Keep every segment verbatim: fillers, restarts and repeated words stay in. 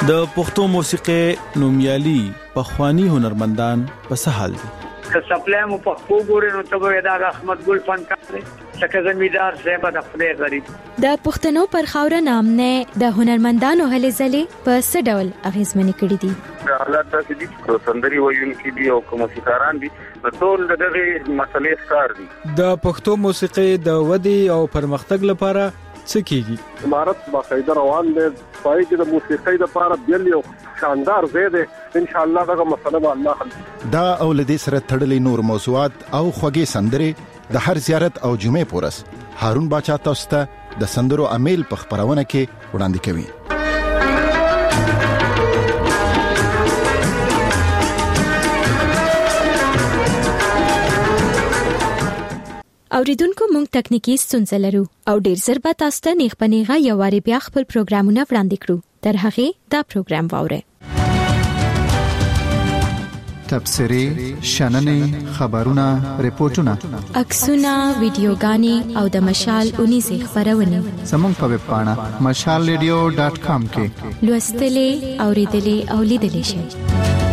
د پښتو موسیقي نومیالي پخوانی هنرمندان په سهال دي. که سپلای مو په وګورئ نو ته به دا احمد ګل فنکار دی، څنګه زمیدار صاحب د خپل غریب. د پښتنو پر خاوره نام نه د هنرمندانو هلې ځلې په څه ډول اغیزمنې کړې دي؟ حالات داسې دي چې سندري وایونکي دي او موسیقاران دي، ټول دغه مسلې ښکار دي. د پښتو موسیقي د ودې او پرمختګ لپاره څه کیږي؟ امارت باقاعده روان دي، پای کې د موسیقۍ لپاره بیل یو شاندار ځای دی. ان شاء الله دا مسله به الله حل. دا اولدې سره تړلې نور موضوعات او خوږې سندرې د هر زیارت او جمعې پورس هارون باچا تاسو ته د سندرو امیل په خبرونه کې وړاندې کوي. اوریدونکو مونږ تکنیکی ستونزه لرو او ډیر زر به تاسو ته نیغ پنیغه یو واری بیا خپل پروګرامونه وړاندې کړو. تر هغه دا پروګرام واورئ. تبصري، شننې، خبرونه، ریپورتونه، عکسونه، ویډیوګانې او د مشال اونیزه خبرونه زموږ په ویب پاڼه مشال ریډیو ډاټ کام کې لوستلې، اوریدلې او لیدلې شئ.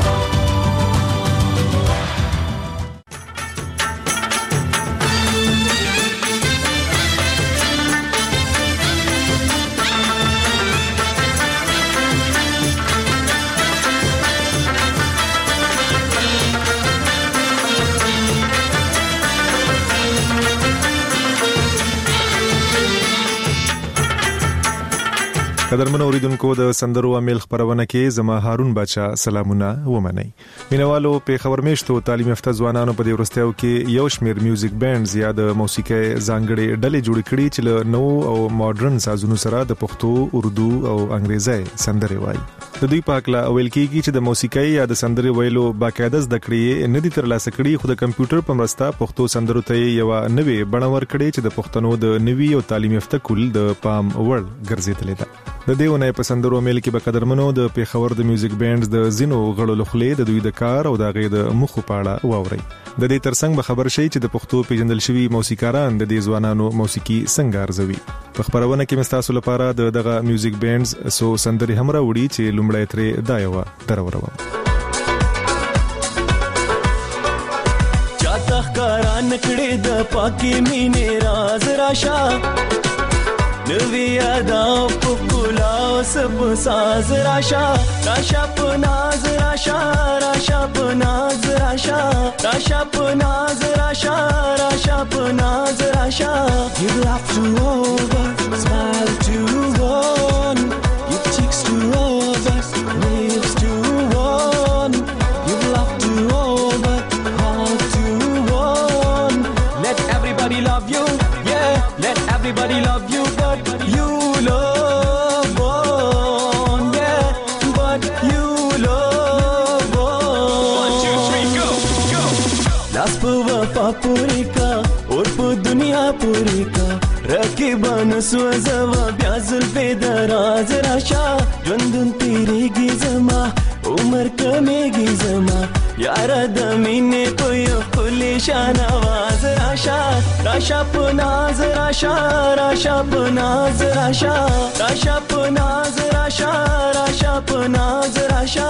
قدرمن اوریدونکو د سندرو امیل خبرونه کې زما هارون باچا سلامونه ومنئ. مینوالو په خبر میشتو تعلیم یافته ځوانانو په دې ورستیو کې یو شمیر میوزیک بینډز یا د موسیقي ځانګړي ډلې جوړ کړي چې له نو او ماډرن سازونو سره د پښتو، اردو او انګریزي سندرې وایي. د دوی په اړه ویل کېږي چې د موسیقي یا د سندرې ویلو باقاعده زده کړې نه دي ترلاسه کړي، خو د کمپیوټر په مرسته پښتو سندرو ته یو نوې بڼه ورکړي چې د پښتنو د نوي او تعلیم یافته کول د پام وړ ګرځېدلې ده. د دیونه په سندرو میل کې به قدرمنو د پیښور د میوزیک بینډز د زینو غړو لخلې د دوی د کار او د غي د مخو پاړه واوري. د دې ترڅنګ به خبر شي چې د پښتو پیژندل شوی موسیقاران د دې ځوانانو موسیقي څنګه ارزوي. په خبرونه کې مستاسو لپاره د دغه میوزیک بینډز سو سندري هم راوړي چې لومړی ترې دایوه درورو. چاته ښکاران کړي د پاکي مینې راز راشه، نوی ادا پکولا سب ساز راشا، راشا پناز راشا، راشا پناز راشا، راشا پناز راشا، راشا پناز راشا. You laugh to over, smile to one, you cheeks to over, lips to one, you laugh to over, heart to one. Let everybody love you, yeah, let everybody love you. You love one, yeah, but you love one. One, two, three, go, go. Las pa wafa puri ka, aur pa duniya puri ka. Rakiban swazawa byazul pe daraz rasha. Jandun tiregi zama, umar kamegi zama. Yara damine koy khuli shanawaz rasha. Rasha punaz rasha, rasha punaz rasha, rasha punaz rasha, rasha punaz rasha.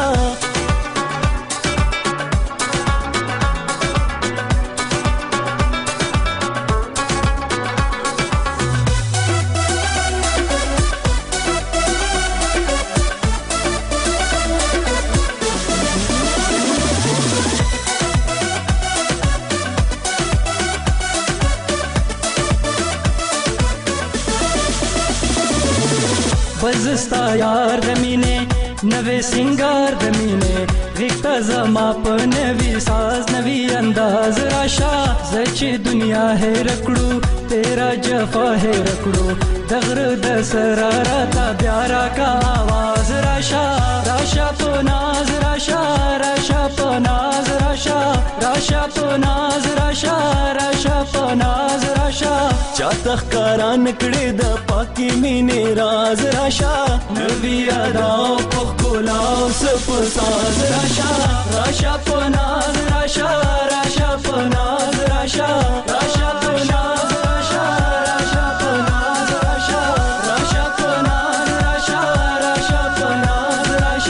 بزستا یار دمینه نوې سنگار دمینه ریکتا زما په نوې ساز نوې انداز راشا. زچ دنیا ہے رکړو تیرا جفا ہے رکړو دغر د سرارتا پیارا کا आवाज راشا. راشا پناز راشا، راشا پناز راشا، راشا پناز راشا، راشا پناز راشا. چاته ښکاران کړي د پاکي مینې راز راشا، نوی ادا په ښکلا سپ ساز راشا. راشا پناز راشا، راشا پناز راشا، راشا پناز راشا، راشا پناز راشا، راشا پناز راشا، راشا پناز راشا.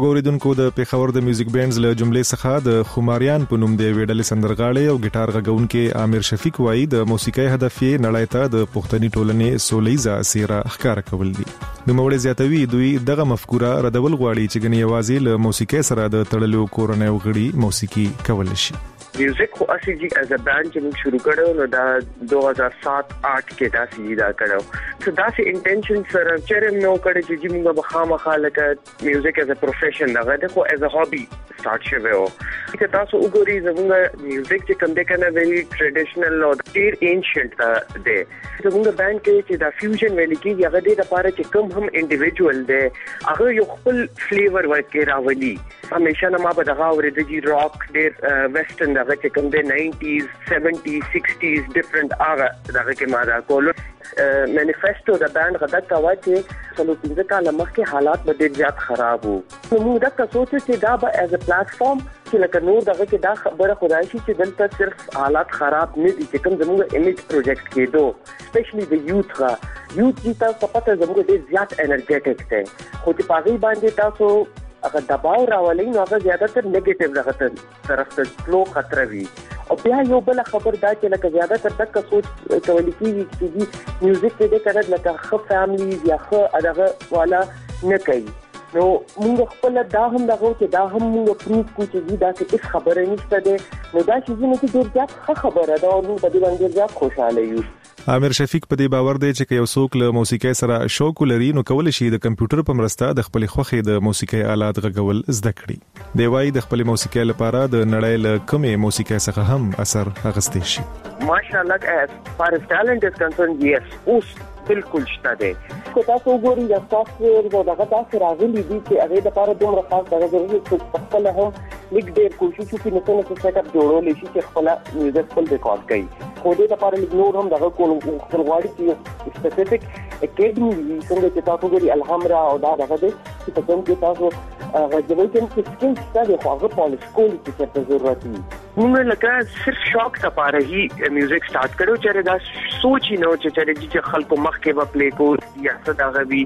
وګوریدونکو د پیښور د میوزیک بینډز له جملې څخه د خماریان په نوم دی ویډل سندرغاړي او ګټار غږونکو عامر شفیق وایي د موسیقي هدف یې نړۍ ته د پښتني ټولنې سولېزه سیره ښکار کول دي. د موړ زیاتوي دوی دغه مفکوره ردول غواړي چې ګنې یوازې له موسیقي سره د تړلو کورنۍ غړي موسیقي کول شي. میوزیک خو اسی جی ایز ا بینڈ چې موږ شروع کړو نو دا دو ہزار سات آٹھ کې دا سی دا کړو. سو دا سی انټینشن سره چې نو کړی چې موږ به خامخا لکه میوزیک ایز ا پروفیشن دا غته خو ایز ا هابي سٹارټ شوه او چې تاسو وګورئ زموږ میوزیک چې کوم د کنه ویری ټریډیشنل او ډیر انشنت دی. زموږ بینډ کې چې دا فیوژن ویل کېږي هغه د لپاره چې کوم هم انډیویډوال دی هغه یو خپل فلیور ورکې راولي. همیشه نه ما به دغه اورېدل چې راک ډیر ویسټرن هغه چې کوم د ناینټیز سیونټیز سکسټیز ډیفرنٹ هغه دغه کې ما دا کول مانیفیسټو د بانډ غدا کاوه چې څلور پنځه کاله مخکې حالات به ډېر زیات خراب وو. نو موږ دا سوچو چې دا به ایز ا پلیټفارم چې لکه نور دغه کې دا خبره خدای شي چې دلته صرف حالات خراب نه دي چې کوم زموږ ایمیج پروجیکټ کېدو سپیشلی د یوث غا یوث چې تاسو پته زموږ ډېر زیات انرژیټک دی خو چې پاغي باندې تاسو اگر دباو راولي نو هغه زیاتره نیگیټیو دغه طرف ته سلو خطر وي. او بیا یو بل خبر دا چې لکه زیاتره تک سوچ کولی کیږي چې میوزیک کې د کړه لکه خو فیملی یا خو دغه والا نه کوي. نو موږ خپل دا هم دغه چې دا هم موږ پروف کوو چې دا څه خبره نشته ده. نو دا چې موږ ډیر زیات خبره ده او موږ په دې باندې زیات خوشاله یو. عامر شفیق په دې باور دی چې یو څوک له موسیقي سره شوق لري نو کول شي د کمپیوټر په مرسته د خپل خوخي د موسیقي آلات غږول زده کړي. دی وايي د خپل موسیقي لپاره د نړۍ له کومې موسیقي څخه هم اثر اخیستی شي. ماشاءالله as far as talent is concerned yes اوس بالکل شته ده. کو تاسو وګورئ دا سافټویر دا دغه تاسو راغلي دي چې هغه د لپاره دومره خاص دغه ضروري چې خپل هم لیک ډېر کوشش وکړي نو څنګه چې سیټ اپ جوړول شي چې خپل میوزیک خپل ریکارډ کړي. خو دې لپاره لیک نور هم دغه کول غواړي چې سپیسیفیک اکیډمي څنګه چې تاسو وګورئ الحمرا او دا دغه دي چې په کوم کې تاسو غوښتل چې سکیل ستاسو خو هغه پالیش کولی چې څه ضرورت وي. موږ لکه صرف شوق لپاره هی میوزیک سٹارټ کړو چې دا سوچ نه و چې چې خلکو مخ کې به پلی کول یا څه دا غوي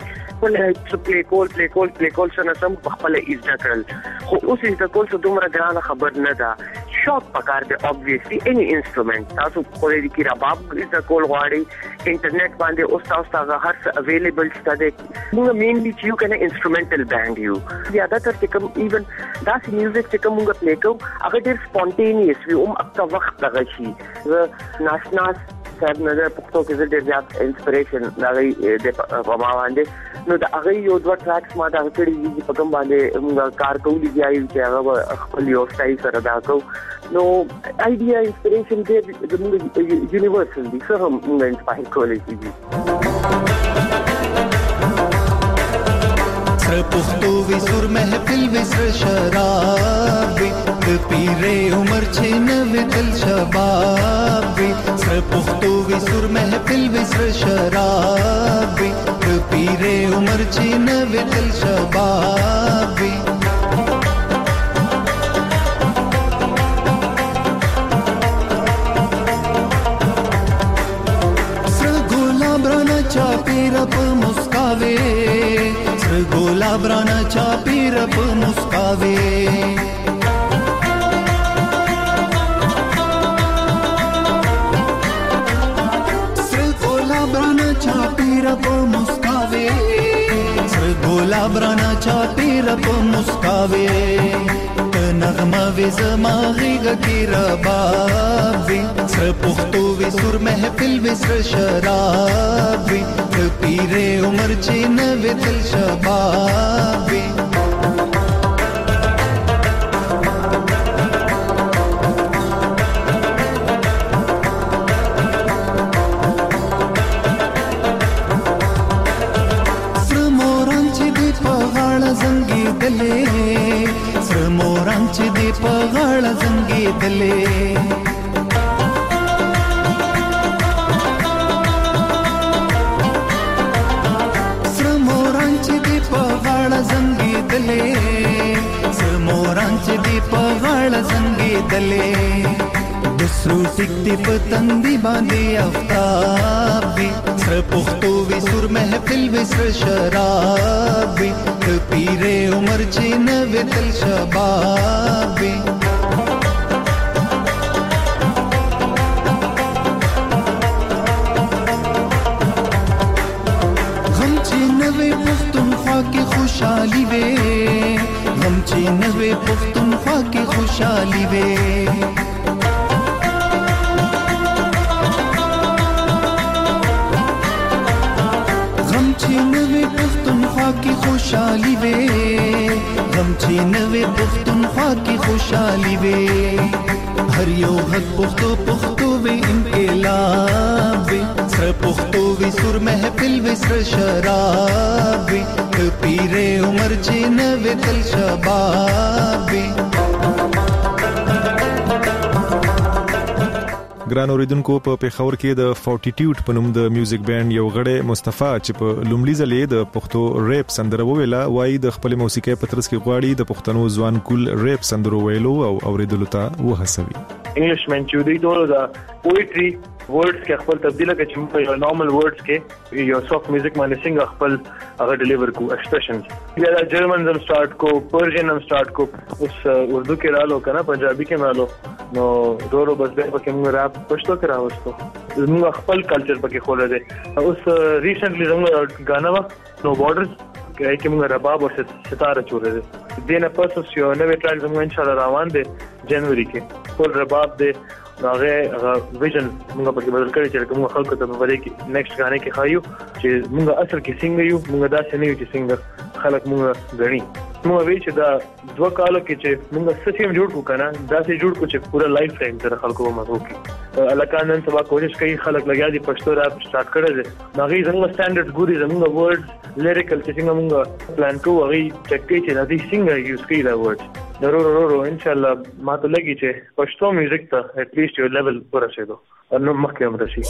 ولې پلی کول پلی کول پلی کول څنګه سم په خپل ایزدا کړل. خو اوس ایزدا کول څه دومره ګرانه خبر نه ده. شوق پکار دی obviously any instrument تاسو خو دې کې رباب ایزدا کول غواړي انټرنیټ باندې اوس تاسو ته هر څه اویلیبل شته. موږ مینلی چې یو کنه انسټرومنټل بانډ یو زیاده تر چې کوم ایون داسې میوزیک چې کوم موږ پلی کوو هغه ډېر سپونټینیس وي هم اکتا وخت دغه شي. ناشناس صاحب نه پښتو کې ډېر زیات انسپریشن دغه د په ما باندې نو د هغه یو دوه ټریکس ما دا کړی دي په کوم باندې موږ کار کوو دي چې هغه خپل یو سټایل سره دا کوو. نو آیډیا انسپریشن دې د موږ یونیورسل دي څه هم موږ انسپایر کولی شي. سر پختو وی سر محفل وی سر شراب وی د پیره عمر چھن وی دل شباب وی سر پختو وی سر محفل وی سر شراب وی د پیره عمر چھن وی دل شباب وی سر گلاب رانا چاپی رب مسکاوے گلاب رانا چاپی رب مسکاوے سر گلاب رانا چاپی رب مسکاوے سر گلاب رانا چاپی رب مسکاوے نغمہ وی زماغی گکی رباب وی سر پختو وی سر محفل وی سر شراب وی پیرے عمر چین وی دل شباب وی سر موران چی دی پغاڑ زنگی دلے سر موران چی دی پغاڑ زنگی دلے زنګي دلې سر موران چې دی په غاړه زنګي دلې د سرو ټیک دی پتندې باندې افتاب وي سر پختو وي سر محفل وي سر شراب وي پیره عمر چې نه وتل شباب وي غم چې نه وي پښتونخوا کې خوشحالي وي غم چې نه وي پښتونخوا کې خوشحالي وي نوې پښتونخوا کې خوشحالي وي غم چې نوې پښتونخوا کې خوشحالي وي هر یو غږ پښتو پښتو وي انقلاب وي سر پښتو وي سر محفل وي سر شراب وي پیره عمر چې نوې تل شباب وي ګران اوریدونکو په پیښور کې د فورټیټیوډ په نوم د میوزیک بینډ یو غړی مصطفی چې په لومړي ځلې د پښتو ریپ سندره وویله وایي د خپل موسیقي په ترڅ کې غواړي د پښتنو ځوان کول ریپ سندرو ویلو او اوریدلو ته وهڅوي انګلیش مین چې دوی ټول دا پوئټري ورډز کې خپل تبدیل کړي چې په نارمل ورډز کې یو سافت میوزیک باندې څنګه خپل هغه ډیلیور کو ایکسپریشنز یا دا جرمن زم سٹارټ کو پرشین هم سٹارټ کو اوس اردو کې رالو کنه پنجابي کې رالو نو ډورو بس به پکې موږ راب پښتو کې راوستو موږ خپل کلچر پکې خولې دي اوس ریسنټلی زموږ غانا نو بارډرز کې موږ رباب او ستاره چولې دي دینه پسوس یو نوې ټرایل زموږ ان شاء الله روان دي جنوري کې ټول رباب دي هغه ویژن موږ په بدل کړی چې کوم خلکو ته په ورې کې نیکسټ غانې کې خایو چې موږ اصل کې څنګه یو موږ داسې نه یو چې څنګه خلک موږ غني موږ وی چې دا دوه کالو کې چې موږ سسیم جوړ کو کنه داسې جوړ کو چې پورا لایف ټایم تر خلکو به مزو کی الکانن سبا کوشش کوي خلک لګیا دي پښتو راب سٹارټ کړل دي ناغي زموږ سټانډرډ ګوري زموږ ورډز لیریکل چې څنګه موږ پلان کوو هغه چک کوي چې دا څنګه یوز کوي دا ورډز ضرور ضرور ان شاء الله ما ته لګي چې پښتو میوزیک ته اټ لیست یو لیول ورسېدو نو مخکې هم راشي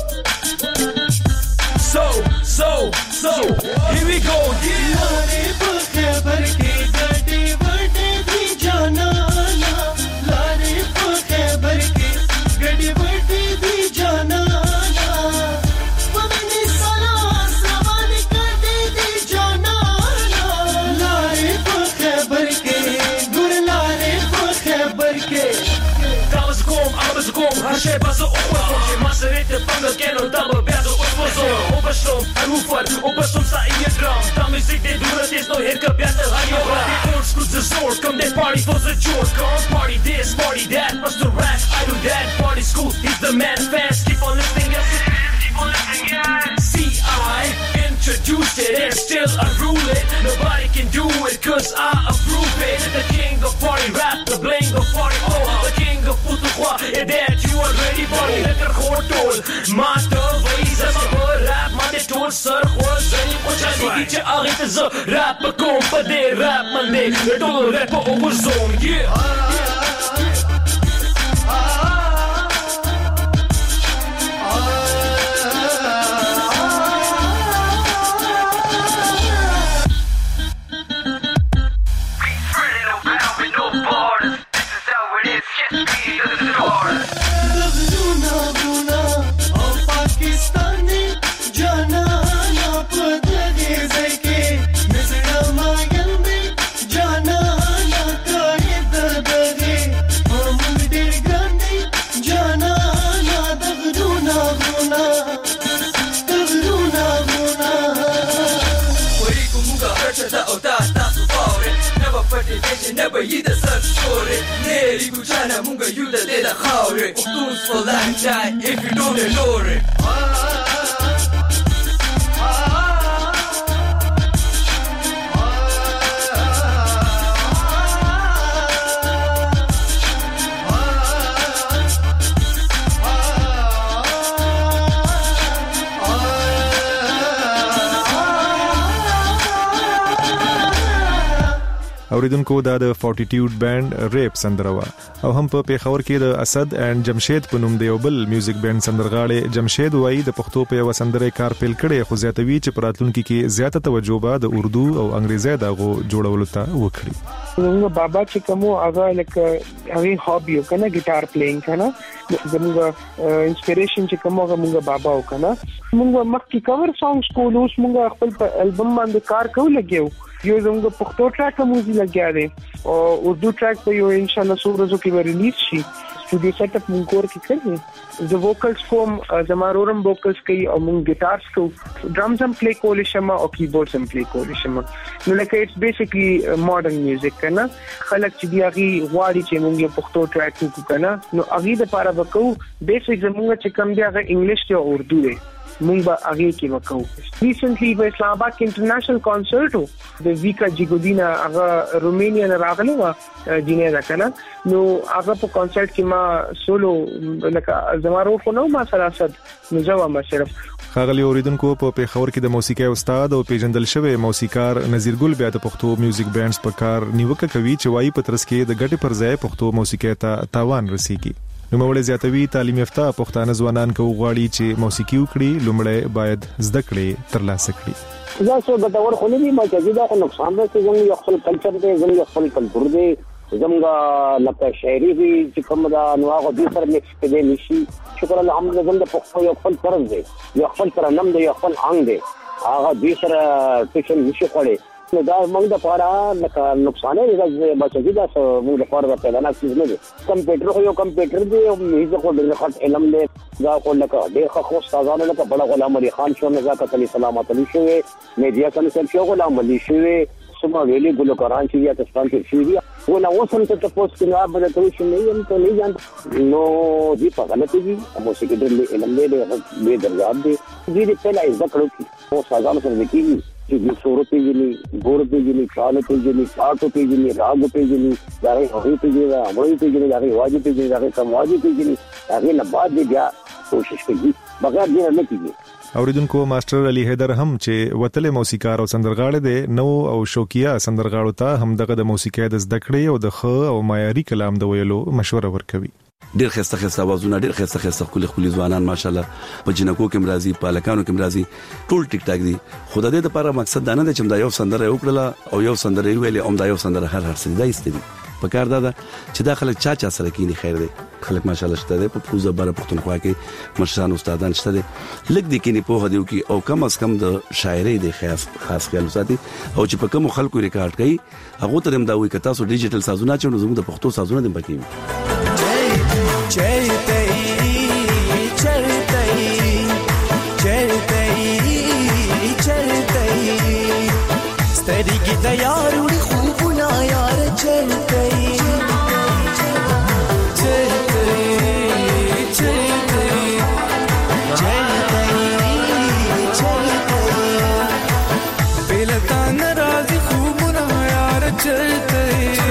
So, so, so, here we go, yeah. Lare khaybar ke gade vade di jana na. Lare khaybar ke gade vade di jana na. Pamani salas rawan kade di jana na. Lare khaybar ke gur lare khaybar ke. Kawas kom, abas kom, hashe bas o kom. Maserete panga keno daba bezo uspozo. Oberstrom, Rufat, Oberstrom sa ihr Drum. Da Musik, die du das jetzt noch hergebracht hast, hat ihr Rap. Die Old School's the sword, come they party for the joke. Come party this, party that, bust the rap, I do that. Party school, he's the man, fans, keep on listening, yes, keep on listening, yeah. See, I introduced it and still I rule it. Nobody can do it, cause I approve it. The king of party rap, the bling of party oh. The king of Putukwa, yeah, that you already bought it. Let her go toll, master, ways, as a rap, man, they told sir, was any much I think each other is a rap, a comp, but they rap, man, they don't rap over zone, yeah. Never eat the sun story. Neri kuchana munga yuda de la khaure. Tools for lifetime if you don't ignore it. اوریدونکو دا د فورټیټیوډ بینډ ریپ سندره وا او هم په پیښور کې د اسد اینڈ جمشید په نوم د یو بل میوزیک بینډ سندرغاړي جمشید وای د پښتو په یو سندره کار پیل کړي خو زیاتوي چې په راتلونکي کې زیاته توجه به د اردو او انګریزي دغه جوړولو ته وکړي. نو بابا چې کوم هغه لکه هغه هابي کنه ګیټار پلیینګ کنه زموږ انسپریشن چې کوم هغه موږ بابا وکنه موږ مخکې کور سانګز کولو موږ خپل په البم باندې کار کوو لګیو یو زموږ پښتو ټریک موږ لګیا دي او اردو ټریک په یو ان شاء الله سورزو کې به ریلیز شي studio setup موږ کور کې کړی د ووکلز کوم زمارورم ووکلز کوي او موږ ګیټارز کوو ډرمز هم پلی کول شم او کیبورډز هم پلی کول شم نو لکه اټس بیسیکلی ماډرن میوزیک کنه خلک چې دی هغه غواړي چې موږ یو پښتو ټریک وکړو کنه نو هغه د لپاره وکړو بیسیک زموږ چې کوم دی هغه انګلیش او اردو دی موږ به هغه کې وکړو ریسنټلی په اسلام آباد کې انټرنیشنل کانسرټ وو د ویکا جیګودینا هغه رومانیا نه راغلی و جنې دا کنه نو هغه په کانسرټ کې ما سولو لکه زمارو خو نو ما سره صد نو جواب ما صرف خاغلی اوریدونکو په پیښور کې د موسیقي استاد او پیژندل شوی موسیقار نذیر ګل بیا د پښتو میوزیک بینډز په کار نیوکه کوي چې وایي په ترڅ کې د ګټې پر ځای پښتو موسیقي ته تاوان رسیږي. نو مولوی زیاتوي تعلیم یافته پښتانه ځوانان کو غواړي چې موسیقي وکړي لومړی باید زده کړې ترلاسه کړي. دا څه ګټور خو نه دي ما چې دا خو نقصان ده چې زموږ خپل کلچر دی زموږ خپل کلتور دی زموږ لکه شاعري دی چې کوم دا نوغه د سره مکس کېدې نشي شکر الحمدلله زموږ په خپل یو خپل طرز دی یو خپل ترنم دی یو خپل آنګ دی هغه د سره ټیشن نشي خوړې نو دا موږ د پاره لکه نقصان دی چې بچی دا موږ د پاره پیدا نه کیږي نه کمپیوټر خو یو کمپیوټر دی او هیڅ خو د خط علم دی دا خو لکه د خو استادانو لکه بڑا غلام علي خان شو نزاکت علي سلامت علي شو میډیا کنسل شو غلام علي شو سما ویلي ګلوکاران چې یا تاسو ته شي ولا وصل ته تاسو کې نه بل ته شي نه یم ته نه ځان نو دی په غلطي دي موسیقي د علم له به درجات دي دې په لای ذکر کړو او سازانو سره کېږي چې د صورت پیژني ګور پیژني چاله پیژني چاټو پیژني راګ پیژني دا هغه پیژني دا امر پیژني دا واجب پیژني دا سمواجب پیژني هغه نه بعد بیا کوشش کوي بغیر دې نه کیږي. اوریدونکو ماستر علي حیدر هم چې وتل موسیقار او سندرغاړي دي نو او شوقیا سندرغاړو ته هم دغه د موسیقي د زده کړې او د خ او معیاري کلام د ویلو مشوره ورکوي. ډیر خسته خسته आवाजونه ډیر خسته خسته خولي خولي ځوانان ماشاالله په جنکو کې مرضی په لکانو کې مرضی ټول ټیک ټاک دي خدای دې لپاره مقصد دا نه دی چې دا یو سندره وکړه او یو سندره ویلې او دا یو سندره هر هر څه دی استدي په کار دا چې دا خلک چا چا سره کینی خیر دی خلک ماشاالله شته دي په پوزه بره پښتونخوا کې مشران استادان شته دي لګ دي کینی په هدیو کې او کم از کم د شاعري د خاص خاص خیال ساتي او چې په کوم خلکو ریکارډ کوي هغه ته هم دا وي کته سو ډیجیټل سازونه چې زموږ د پښتو سازونه دي پکې चलते चलते चलते चलते स्तरी की तैयार उड़ी खूब ना यार चलते चलते चलते चलते चलते बेलता नाराजी खूब ना यार चलते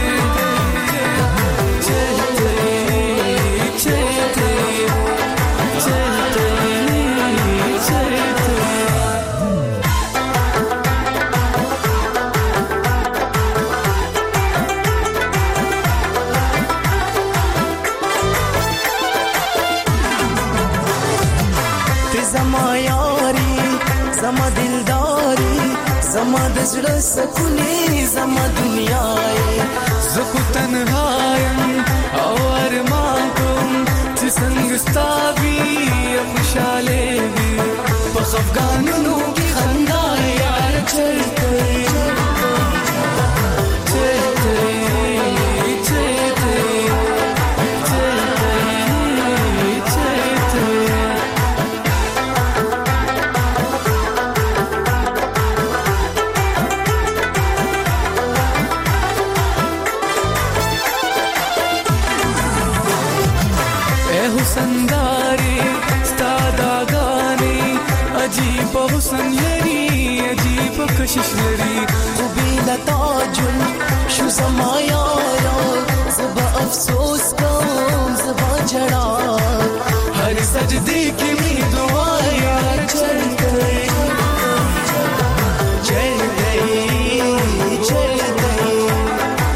زما دلداري زما د زړه سکوني زما دنیا زه خو تنهایم او ارمان کوم چې څنګه ستاسو خوشاله وي په خفګانونو کې خندا یار چلته حسن لري عجيب کشش لري خو بلا تاجل شو زما یارا زبا افسوس کوم زبا جڑا هر سجدے کی می دعا یار چل گئی چل گئی چل گئی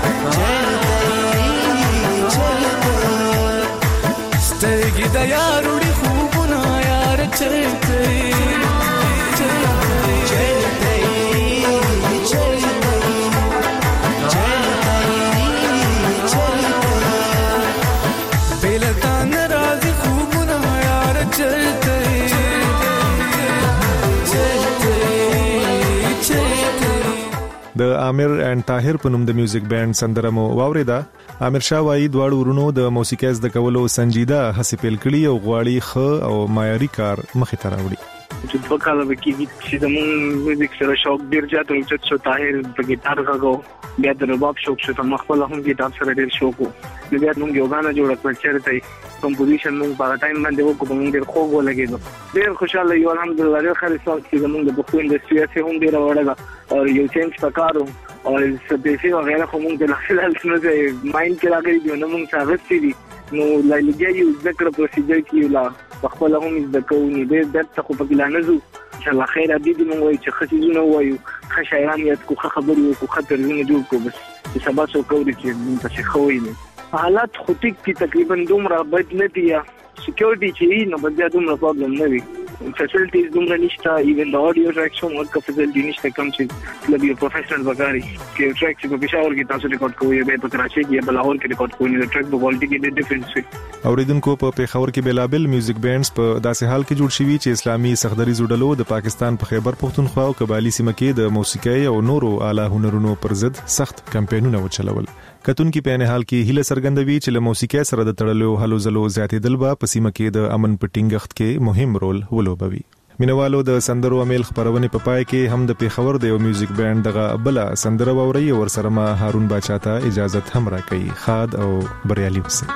د عامر اند طاهر په نوم د میوزیک بانډ سندره مو واوریدا. عامر شاه وايي دواړو ورونو د موسیقي زده کولو سنجیده هڅې پیل کړي او غواړي ښه او معیاري کار مخې ته راوړي. چې په کال کې چې زموږ میوزیک سره شوق ډیر زیات اوچت شو. طاهر په ګیټار غږو، بیا د رباب شوق شو، ته خپل هم ګیټار سره ډیر شوق وو. بیا موږ یو غانا جوړ کړ چې ته کمپوزیشن موږ په ټایم باندې وکړو، موږ ډیر خوږ ولګیدو. ډیر خوشاله یو الحمدلله. ډیر خالص چې زموږ د بوکو انډستری څخه هم ډیر وړاندې او یو چینج پکارو او سپیسي وغیرہ خو موږ د خلل څه نه ماین کې راغلي دی نو موږ څنګه دي نو لایلګي یو ذکر پروسیجر کې لا خپل هم د کوونی ډیر د تخو په لانزو ان شاء الله خیر ابي دي موږ چې خصيزونه وایو خشایان یاد کو خبرو کو خطر نه جوړ کو بس چې سبا څو کوي چې موږ څه خوینه حالات خو ټیک کی تقریبا دومره بد نه دی. سکیورټي چې نو بیا دومره پرابلم نه وي. فیسلټیز دومره نشته. ایون د اډیو ټریکس هم ورکه فیسلټي نشته کوم چې لبي پروفیشنل وګاري چې ټریکس په پېښور کې تاسو ریکارډ کوی به په کراچي کې په لاهور کې ریکارډ کوی د ټریک په کوالټي کې ډېر ډیفرنس وي. اوریدونکو په پېښور کې بلابل میوزیک بانډز په داسې حال کې جوړ شوي چې اسلامي سخدري زوډلو د پاکستان په خیبر پختونخوا او قبایلی سیمه کې د موسیقي او نورو اعلی هنرونو پر ضد سخت کمپاینونه وچلول. کتونکو په نه حال کې هله سرګندوي چې له موسیقي سره د تړلو هلو زلو زیاتې دلبا په سیمه کې د امن پټینګښت کې مهم رول ولوبوي. مینوالو د سندرو امیل خبرونه په پای کې هم د پیښور د یو میوزیک بانډ دغه بل سندره ووري ور سره ما هارون باچا ته اجازه هم راکړي. خاد او بریالي وسه.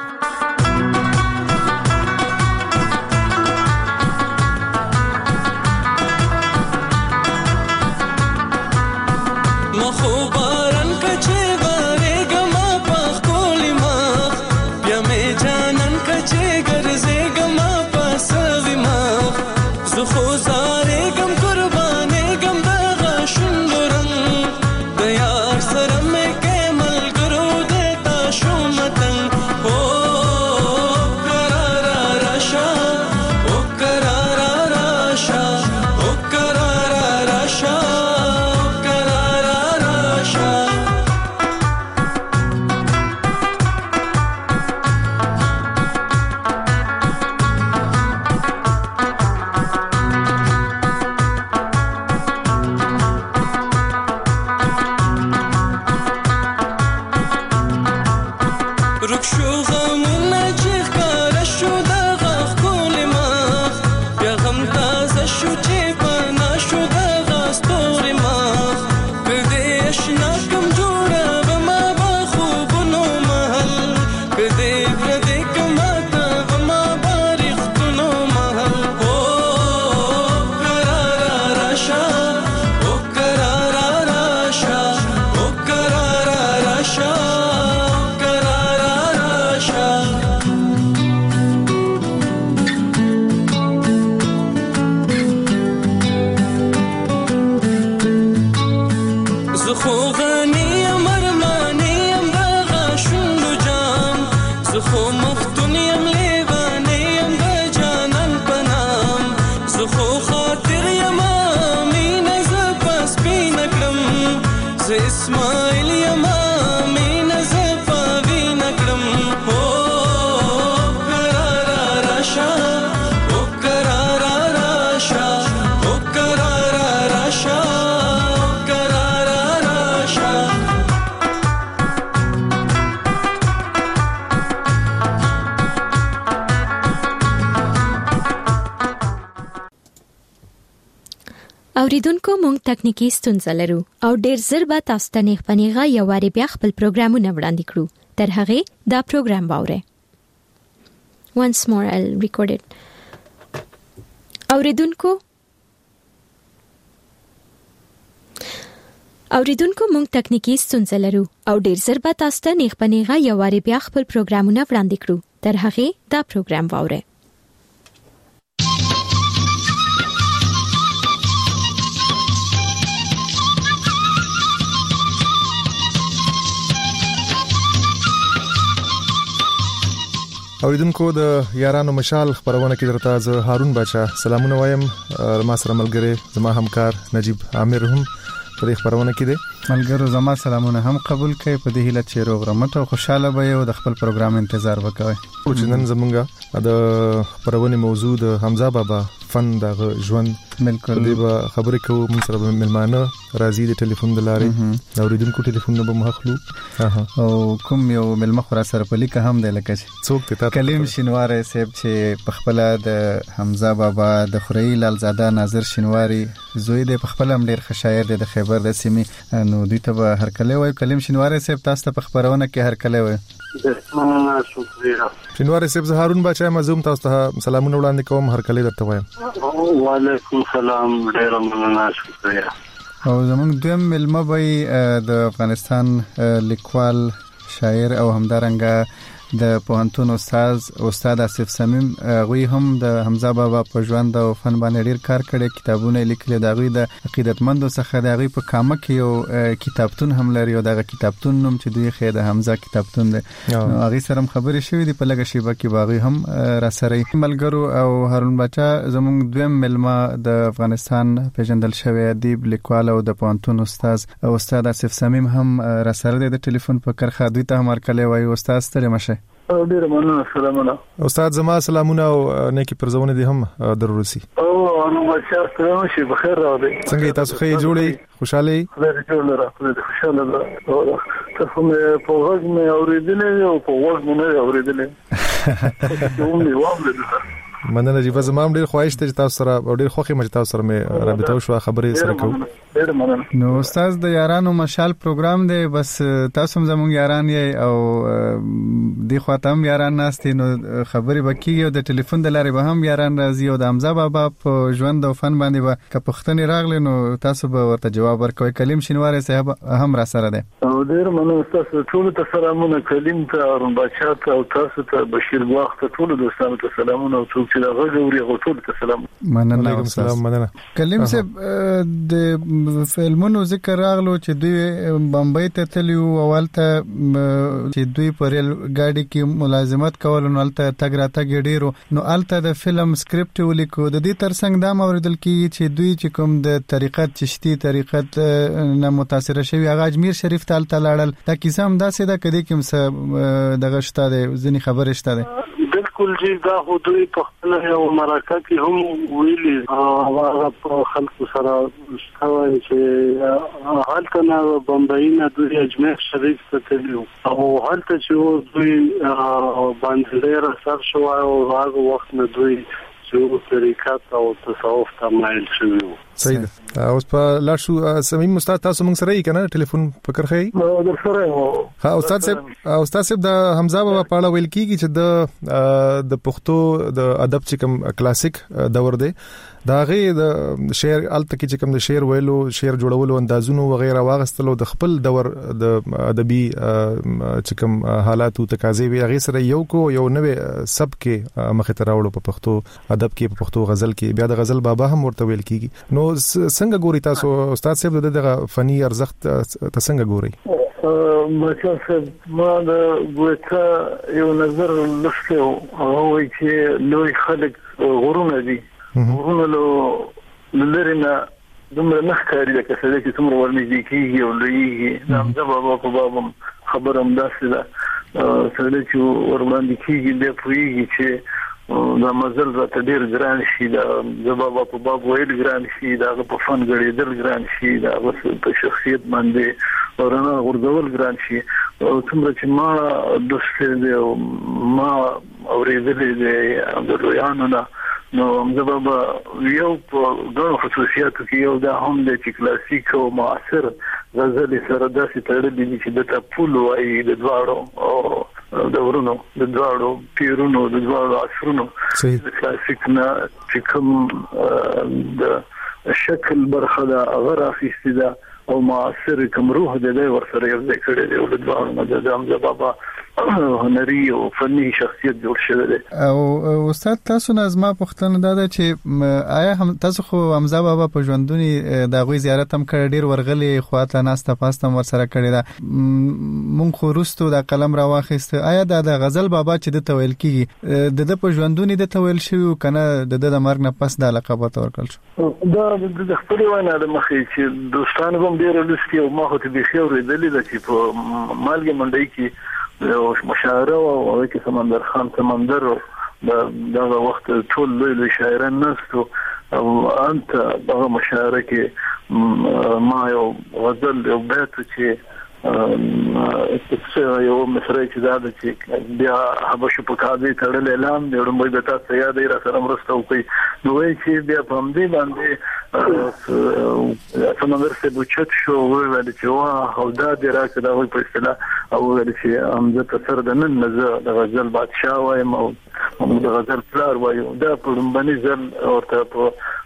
اوریدونکو مونږ تکنیکی ستونزه لرو او ډیر زر به تاسو ته نه پنیغه یو واری بیا خپل پروګرامونه وړاندې کړو. تر هغه دا پروګرام باوره. Once more I'll record it. اوریدونکو اوریدونکو مونږ تکنیکی ستونزه لرو او ډیر زر به تاسو ته نه پنیغه یو واری بیا خپل پروګرامونه وړاندې کړو. تر هغه دا پروګرام باوره. اوریدونکو د یارانو مشال خبرونه کې درته زه هارون باچا سلامونه وایم. ما سره ملګری زما همکار نجیب عامر هم په دې خبرونه کې دی. ملګرو زما سلامونه هم قبول کړئ. په دې هیله چې روغ رمټ او خوشاله به یو د خپل پروګرام انتظار وکوي. او چې نن زمونږه د خبرونه موضوع د حمزه بابا فن د ژوند بالکل دې به خبرې کوو موږ سره ملمانه راځي د ټلیفون د لارې دا اوریدونکو ټلیفون به مخلو او کوم یو ملمه خورا سره په لیکه هم دی لکه څوک ته کلیم شینواری صاحب چې په خپل د حمزه بابا د خوري لالزاده ناظر شینواری زوی دی په خپل هم ډیر ښه شاعر دی د خیبر د سیمې نو دوی ته به هر کله وای کلیم شینواری صاحب تاسو ته په خبرونه کې هر کله وای شکریہ شینواری صاحب زه هارون بچا مزوم تاسو ته سلامونه وړاندې کوم هر کله درته وایم وعلیکم السلام ډیر مننه شکریہ او زموږ دویم ملمه به د افغانستان لیکوال شاعر او همدارنګه د پوهنتون استاد استاد آصف صمیم غوی هم د حمزه بابا په ژوند او فن باندې ډیر کار کړی کتابونه لیکلي دا غوی د عقیدتمندو څخه دا غوی په کامه کې یو کتابتون هم لري او دا کتابتون نوم چې دوی خې د حمزه کتابتون دی نو هغه سره هم خبرې شوې دي په لګه شیبه کې باغی هم را سره ملګرو او هارون بچا زموږ دویم ملما د افغانستان پیژندل شوی ادیب لیکوال او د پوهنتون استاد او استاد آصف صمیم هم را سره د ټلیفون په کرخه دوی ته هم کله وای استاد ستړي مشه ډیر مننه سلامونه استاد زما سلامونه او نیکی پرزونه دي هم درورسي او نو بچا سلام شي بخیر راوړي څنګه تاسو ښه جوړي خوشاله خدای دې جوړ راکړي خوشاله ده تاسو مې په وګ مې اورېدلې او په وګ مې نه اورېدلې نو مې واورېدل مننه جی زما هم ډیر خواهش ته تاسو سره ډیر خوخي مې تاسو سره مې رابطه شو خبرې سره کوم نو استاد د یارانو مشال پروګرام دی بس تاسو هم زموږ یاران یې او دی خواته هم یاران ناستي نو خبرې وکړي او د ټلیفون د لارې به هم یاران راځي او د حمزه بابا په ژوند او فن باندې به که پښتني راغلی نو تاسو به ورته جواب ورکوي کلیم شینواری صاحب هم را سره دی او ډیر مننه تاسو ټول ته سلامونه کلیم ته هارون بچا ته او تاسو ته بشیر باغ ته ټول دوستانو ته سلامونه او څوک چې هغه غوړي غوټول ته سلام مننه سلام مننه کلیم صاحب د فلمونو ذکر راغلو چې دوی بمبئی ته تلو اولته چې دوی پر ګاډي کې ملازمت کول نو الته تګ را تګ ډیرو نو الته د فلم سکرپټ ولیکو د دې ترڅنګ دا موردل کې چې دوی چې کوم د طریقت چشتي طریقت نه متاثر شوی هغه اجمیر شریف ته الته لاړل دا کیسه هم داسې ده کدي کوم څه دغه شته د ځنی خبره شته ده بالکل جی دا خودوی په خپل یو مرکه کې هم ویلي هغه په خلکو سره شوی چې حالت نه بمبئی نه دوی اجمیر شریف ته تلو او حالت چې دوی باندې ډیر اثر شو او هغه وخت نه دوی چې طریقات او تصوف ته مایل شوی صحیح ده اوس په لاشو سمیم استاد تاسو موږ سره یې کنه ټلیفون پکړ خې نو در سره ها استاد صاحب استاد صاحب د حمزه بابا په اړه ویل کیږي چې د د پښتو د ادب چې کوم کلاسیک دور دی دا غي د شعر الته کې چې کوم د شعر ویلو شعر جوړولو اندازونو وغیرہ واغستلو د خپل دور د ادبي چې کوم حالات او تقاضې وی هغه سره یو کو یو نوې سب کې مخه تراوړو په پښتو ادب کې په پښتو غزل کې بیا د غزل بابا هم ورته ویل کیږي نو څنګه ګوري تاسو استاد صاحب دغه فني ارزښت ته څنګه ګوري مچا ما د ګوتا یو نظر لسته او چې لوی خلک غرونه دي ورونه له لرینا دومره نخکاری د کسره چې څومره ورنږدې کیږي او لویږي دا حمزه بابا په باب خبرم داسې ده سره چې ورباندې کیږي د پویږي چې دا مزل راته ډیر ګران شي دا د بابا په باب ویل ګران شي دا په فن غړېدل ګران شي دا په شخصیت باندې ورنه غردول ګران شي او څومره چې ما دوست دې ما اورېدلې دې د رویانو نه نو حمزه بابا یو په ډېر خصوصیاتو کې یو دا هم د کلاسیک او معاصر غزل سره داسې تړلې دي چې د تپولو ای د دواړو او د ورونو د دواړو پیرونو د دواړو عصرونو د کلاسیک نه چې کوم د شکل برخه دا غره اخیستي او معاصر کوم روح د دې ورسره یو ځای کړی دی او د دواړو د حمزه بابا هنري او فني شخصیت جوړ شوی دی او استاد تاسو نظم پښتنه دا چې آیا هم تاسو خو حمزه بابا په ژوندونی د غوي زیارت هم کړ ډیر ورغلي خواته ناسته پاستم ورسره کړی دا مونږ خو رستو د قلم را واخیست آیا د غزل بابا چې د تویل کیږي د د په ژوندونی د تویل شوی کنه د د مرګ نه پس د لقبات ورکړل شو دا د خپل وینا د مخې چې دوستان هم ډیر لستی او ما خو ته به خیر لیدلې چې په مالګه منډي کې او مشاعره او کې سمندر خان سمندر دا دا وخت ټول لوی شاعران نستو انت دغه مشارکه ما یو غزل یو بیت چې څه یو مسره چې دا چې بیا حبشه په کابه تړل اعلان دی ورمې د تاسو یاد را سره مرسته وکړي نو وایي چې بیا په همدې باندې سمندر څخه بوچت شو ویل چې وا او دا دی راکړه دا وایي په اصطلاح او ویل چې امزه تر د نن نه د غزل بادشاه وایم او د غزل پلار وایو دا په لومبني ځل ورته په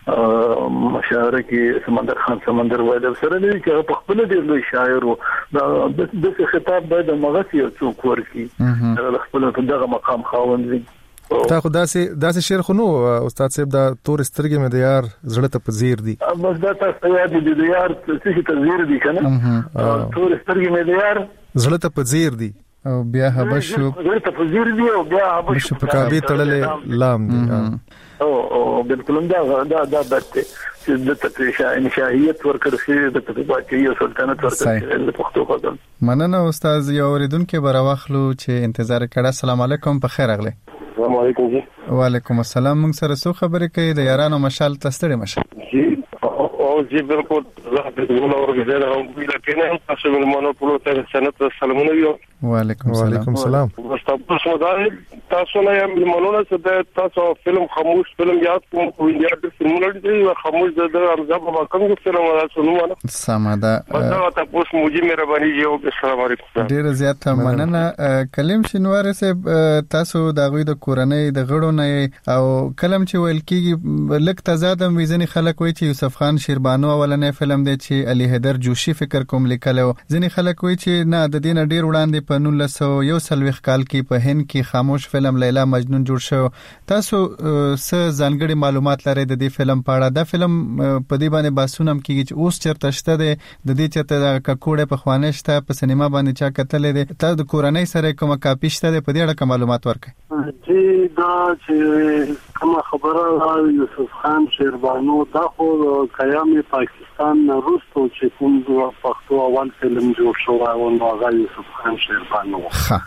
مشاعره کې سمندر خان سمندر وایي سره دی چې په خپل دی لوی شاعر و دا د خطاب باید مغسی او څوک ورکی دا خپل دغه مقام خاوند دی تا خو داسې داسې شعر خو نو استاد صاحب دا تور سترګې مې د یار زړه ته پذیر دي بس دا تاسو یاد دي د یار څه تذیر دي کنه تور سترګې مې د یار زړه ته پذیر دي او بیا حبشو زړه ته پذیر دي او بیا حبشو په کعبه تړلې لام دي او او بالکل دا دا دا دته چې د تطریشا انشاهیت ورکړ شي د تطبیقاتي سلطنت ورکړ شي د پښتو غزل مننه استاد یو اوریدونکو براوخلو چې انتظار کړه. السلام علیکم په خیر اغله. السلام علیکم جی. وعلیکم السلام. موږ سره څو خبرې کوي د یارانو مشال تستړي مشه جی او جی بالکل زه د ټول اورګزیدا هم ویل کنه تاسو مونږ په لور ته سنت سلامونه یو. وعلیکم وعلیکم السلام. تاسو مدار تاسو نه یم مونږ سره تاسو فلم خاموش فلم یاد کوم په انډیا کې فلمونه دي خاموش د امزا په کوم فلم تاسو نو نه سماده دا تاسو موجي مهرباني یو السلام علیکم. ډیر زیات مننه. کلم شنوار صاحب تاسو د غوی د کورنۍ د غړو نه او کلم چې ویل کیږي لک تضاد میزنی خلک وای چې یوسف خان شیربانو اولنې فلم دی چې علي حیدر جوشي فکر کوم لیکلو ځنی خلک وای چې نه د دین ډیر وړاندې په نولس سو یو سلويخ کال کې په هند کې خاموش فلم لیلا مجنون جوړ شو. تاسو څه ځانګړي معلومات لرئ د دې فلم په اړه؟ دا فلم په دې باندې باسونم کیږي چې اوس چرته شته د دې چرته د ککوړې په خوانشته په سینما باندې چا کتلې ده تاسو د کورنۍ سره کومه کاپی شته په دې اړه کوم معلومات ورکړئ؟ جی دا چې کوم خبره یوسف خان شیربانو دا خو قیام پاکستان روستو چې کوم پښتو اول فلم جوړ شو او هغه یوسف خان شیربانو ها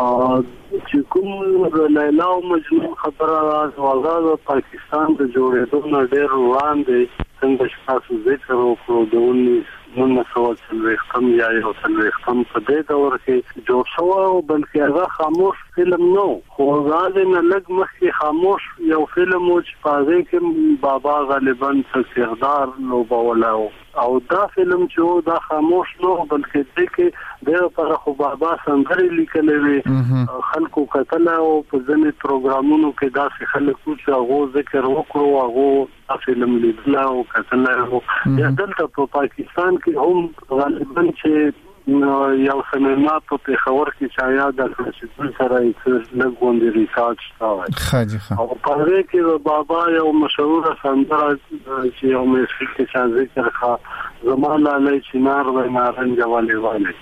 چې کوم لیلا او مجنون خبره هغه پاکستان د جوړېدو نه ډېر وړاندې څنګه چې تاسو ذکر وکړو د نن څو څلوېښتم یا یو څلوېښتم په دې دور کې جوړ شو او بلکې هغه خاموش فلم نو خو هغه نه لږ مخکې خاموش یو فلم و چې په هغه کې بابا غالبا څرګردار لوبولاو او دا فلم چې دا خاموش نو بلکې دې کې د پر خو بابا سندري لیکلې وي خلکو کتل او په ځینې پروګرامونو کې دا خلک چې هغه ذکر وکړو هغه فلم لیدل او کتل او دلته په پاکستان کې هم غالبا چې یو سینما په پیښور کې چایا د فلسفي سره یې لګوندې ریسارچ شوی خاجي خا او په دې کې بابا یو مشهور سندره چې یو میسیک کې ذکر ښه زمانه علی چنار و نارنج والے والے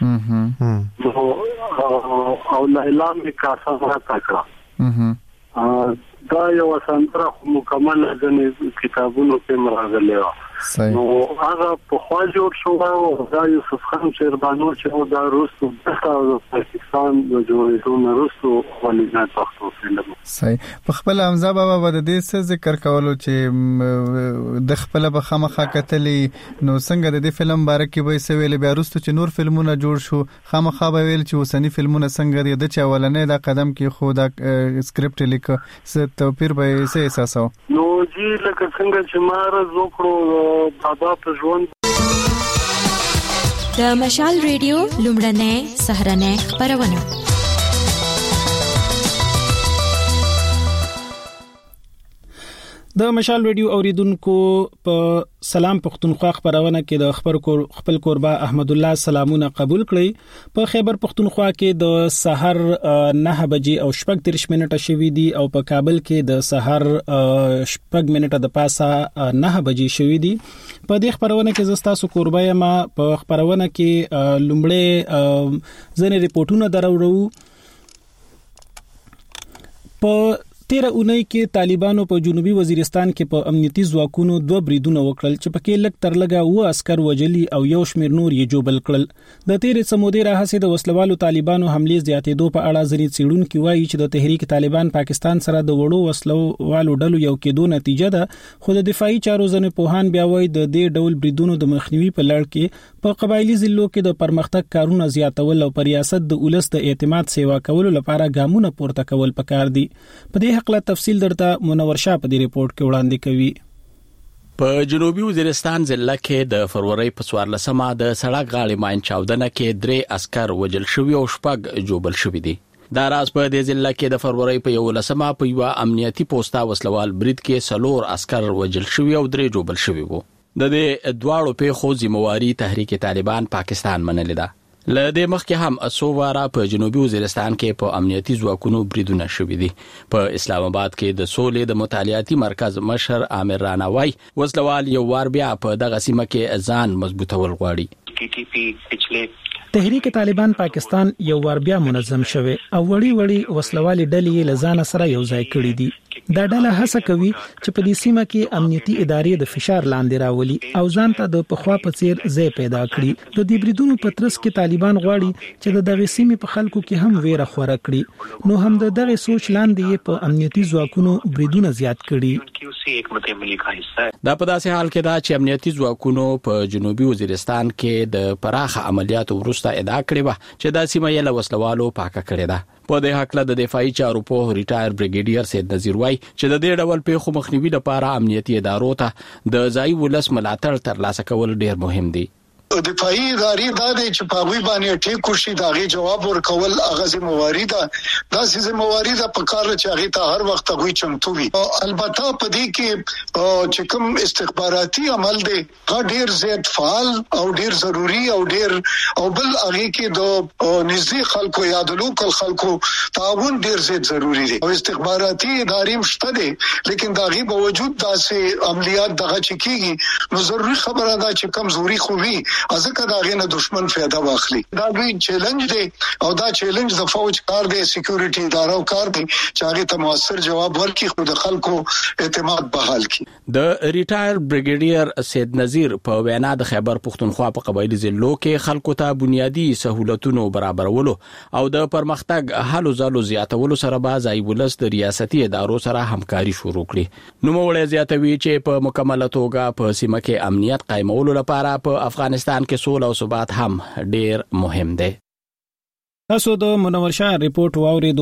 او لیلا می کاسه راکړه دا یو سندره مکمل ځنې کتابونو کې مراغله و نو هغه په خوا جوړ شو او دا یوسف خان شیربانو چې دا روسو د پاکستان د جوړېدو نه روسو ولې پښتو فلم صحیح په خپل امزا بابا د دې څه ذکر کولو چې د خپل به خامخا کتلې نو څنګه د دې فلم باره کې به څه ویل بیا روسو چې نور فلمونه جوړ شو خامخا به ویل چې وسنی فلمونه څنګه دي د چا ولنې دا قدم کې خو دا سکرپټ لیک څه توپیر به څه احساسو نو جی لکه څنګه چې مار زوکړو بابا په ژوند د مشال ریډیو لومړنۍ سهرنۍ خبرونه د مشال ریډیو اوریدونکو په سلام پښتونخوا خبرونه کې د خبر خپل قربا احمد الله سلامونه قبول کړئ. په خیبر پښتونخوا کې د سحر نه بجې او شپږ تریش منټه شوې دي او په کابل کې د سحر شپږ منټه د پاسه نه بجې شوې دي. په دې خبرونه کې زستا سو قربا ما په خبرونه کې لومړی ځنې ریپورتونه درورو. په تیره اونۍ کې طالبانو په جنوبي وزیرستان کې په امنیتي ځواکونو دوه بریدونه وکړل چې پکې لږ تر لږه و عسكر وجلي او یو شمېر نور یې جوبل کړل. د تیرې سمودي راهسې د وسلوالو طالبانو حملې زیاتېدو په اړه ځینې څېړونکي وایي چې د تحریک طالبان پاکستان سره د وړو وسلوالو ډلو یو کېدو نتیجه ده، خو د دفاعي چارو ځینې پوهان بیا وایي د دې ډول بریدونو د مخنیوي په لړ کې په قبایلی ضلعو کې د پرمختګ کارونه زیاتول او پر ریاست د ولس د اعتماد سیوا کولو لپاره ګامونه پورته کول پکار دي. په دې حق له تفصیل درته منور شاه په دې ریپورت کې وړاندې کوي. په جنوبي وزیرستان ضلع کې د فروری په څوارلسمه د سړک غاړې ماین چاودنه کې درې عسكر وژل شوي او شپږ جوبل شوي دي. دا راز په دې ضلع کې د فروری په یولسمه په یو امنیتي پوسټا وسلوال برید کې څلور عسكر وژل شوي او درې جوبل شوي وو. د دې دواړو پیښو ذمہواری تحریک طالبان پاکستان منلې ده. له دې مخکې هم اسو واره په جنوبي وزیرستان کې په امنیتي ځواکونو بریدونه شوي دي. په اسلام آباد کې د سولې د مطالعاتي مرکز مشر عامر رانا وای وسلوال یو وار بیا په دغه سیمه کې ځان مضبوطول غواړي. ټي ټي پی پچھلے تحریک طالبان پاکستان یو وار بیا منظم شوه او وړي وړي وسلوالي ډلې له ځان سره یو ځای کړي دي. دا ډله هڅه کوي چې په دې سیمه کې امنیتي ادارې د فشار لاندې راولي او ځان ته د پخوا په څیر ځای پیدا کړي. د دې بریدونو په ترڅ کې طالبان غواړي چې د دغه سیمې په خلکو کې هم ویره خوره کړي، نو هم د دغه سوچ لاندې یې په امنیتي ځواکونو بریدونه زیات کړي. دا په داسې حال کې دا چې امنیتي ځواکونو په جنوبي وزیرستان کې د پراخه عملیاتو وروسته ادعا کړې و چې دا سیمه یې له وسلوالو پاکه کړې ده. په دې حق له د دفاعي چارو په ریټایر بریګیډیر سید نذیر وای چې د دې ډول پیښو مخنیوي لپاره امنیتي ادارو ته د ځای ولس ملاتړ ترلاسه کول ډیر مهم دي. دفاعي ادارې دا دي چې په غوي باندې ټیکو شي دا غي جواب ورکول هغه ذمہواری ده. دا ذمہواری ده په کار چې هغه ته هر وخت غوي چمتو وي. البته په دې کې چې کوم استخباراتي عمل دی هغه ډیر زیات فعال او ډیر ضروری او ډیر او بل هغه کې د نږدې خلکو یا د لوکل خلکو تعاون ډیر زیات ضروری دی. او استخباراتي ادارې مشته دي لیکن دا غي باوجود داسې عملیات دغه چکیږي نو ضروري خبره ده چې کمزوري خو وي ازکه دا غینه دشمن فایده واخلي. دا دوی چیلنج دی او دا چیلنج د فوج کار دی، سکیورټي ادارو کار دی چې هغه ته موثر جواب ورکړي خو د خلکو اعتماد بحال کړي. د ریټایر بریګیډیر سید نذیر په وینا د خیبر پښتونخوا په قبایلی ضلعو کې خلکو ته بنیادی سہولتونو برابرولو او د پرمختګ حل زالو زیاتولو سره به ځای ولس د ریاستي ادارو سره همکاري شروع کړي. نو موږ زیاتوي چې په مکمله توګه په سیمه کې امنیت قائمولو لپاره په افغانستان کې سوله او ثبات هم ډیر مهم دی. تاسو د منور شاه ریپورت واوریدو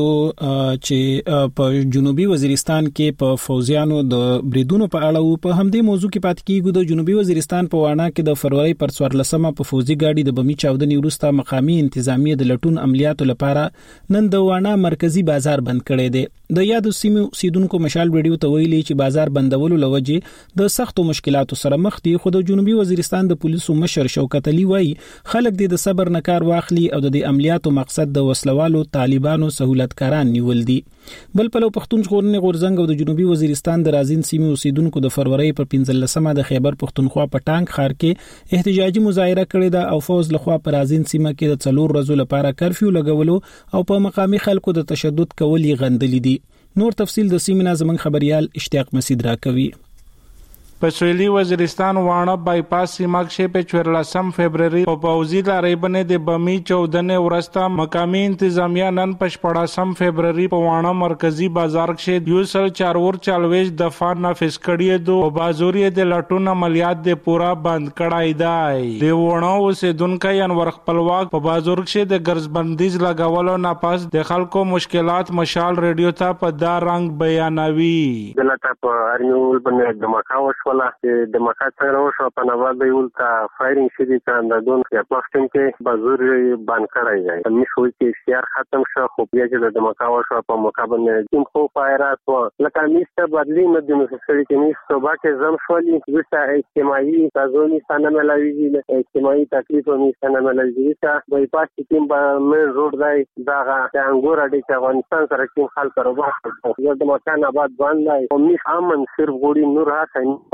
چې په جنوبي وزیرستان کې په فوزیانو د بریدونو په اړه په همدې موضوع کې پات کیږو. د جنوبي وزیرستان په وانا کې د فروری پر څوارلسمه په فوزي گاډي د بمی چاودنې وروسته مقامی انتظامیه د لټون عملیاتو لپاره نن د وانا مرکزی بازار بند کړی دی. د یادو سیمو سیدونکو مشال ویډیو ته ویلي چې بازار بندولو لوجه د سختو مشکلاتو سره مخ دي، خو د جنوبي وزیرستان د پولیسو مشر شوکت علي وایي خلک د صبر نه کار واخلي او د عملیاتو مقصد د وسلوالو طالبانو سہولتکاران نیول دي. بل په لو پښتون ژغورنې غورزنګ او د جنوبي وزیرستان د رازین سیمې اوسیدونکو د فروری پر پنځلسمه د خیبر پښتونخوا په ټانک ښار کې احتجاجي مظاهره کړې ده او فوز لخوا پر رازین سیمه کې د څلور ورځې لپاره کرفیو لګولو او په مقامي خلکو د تشدد کول یې غندلې دي. نور تفصیل د سیمه زمنګ خبريال اشتیاق مسعود راکوي. په سویلي وزیرستان وانه بایپاس سیمه کې په چورلسم فبرवरी په پوزي لارې باندې د بمی چودنې ورسته مقامی انتظامیه نن په شپږم فبرवरी په وانه مرکزی بازار کې یو سل چارور چالويش دفعه نافذ کړي دو او بازوري د لټون عملیات د پورا بند کړای دی. د وانه اوسیدونکو انور خپلواک په بازار کې د ګرځبندیز لګولو نه پاس د خلکو مشکلات مشال ریډیو ته په دا رنگ بیانوي. دلته په ارنیول باندې د مکاوش ولا د مکات څنګه وشو په نواب دی ولته فایرینګ شدي کاندون کې پښتون کې بازور باندې کړای دی. مې شوې چې اشتیار ختم شو خو بیا چې د مکاوش په مقابله کوم خو فایرات و لکه میسته بدلی نه د مسخري کې میسته باکه زم شولي وسه اجتماعي تازونی سنه ملوي اجتماعي تکلیف او سنه ملوي چې په پاس کې په من روډ دی دا انګور اډي چې افغانستان سره کوم حل کاروبار یو د مکان آباد باندې او می امن صرف ګوري نور هڅه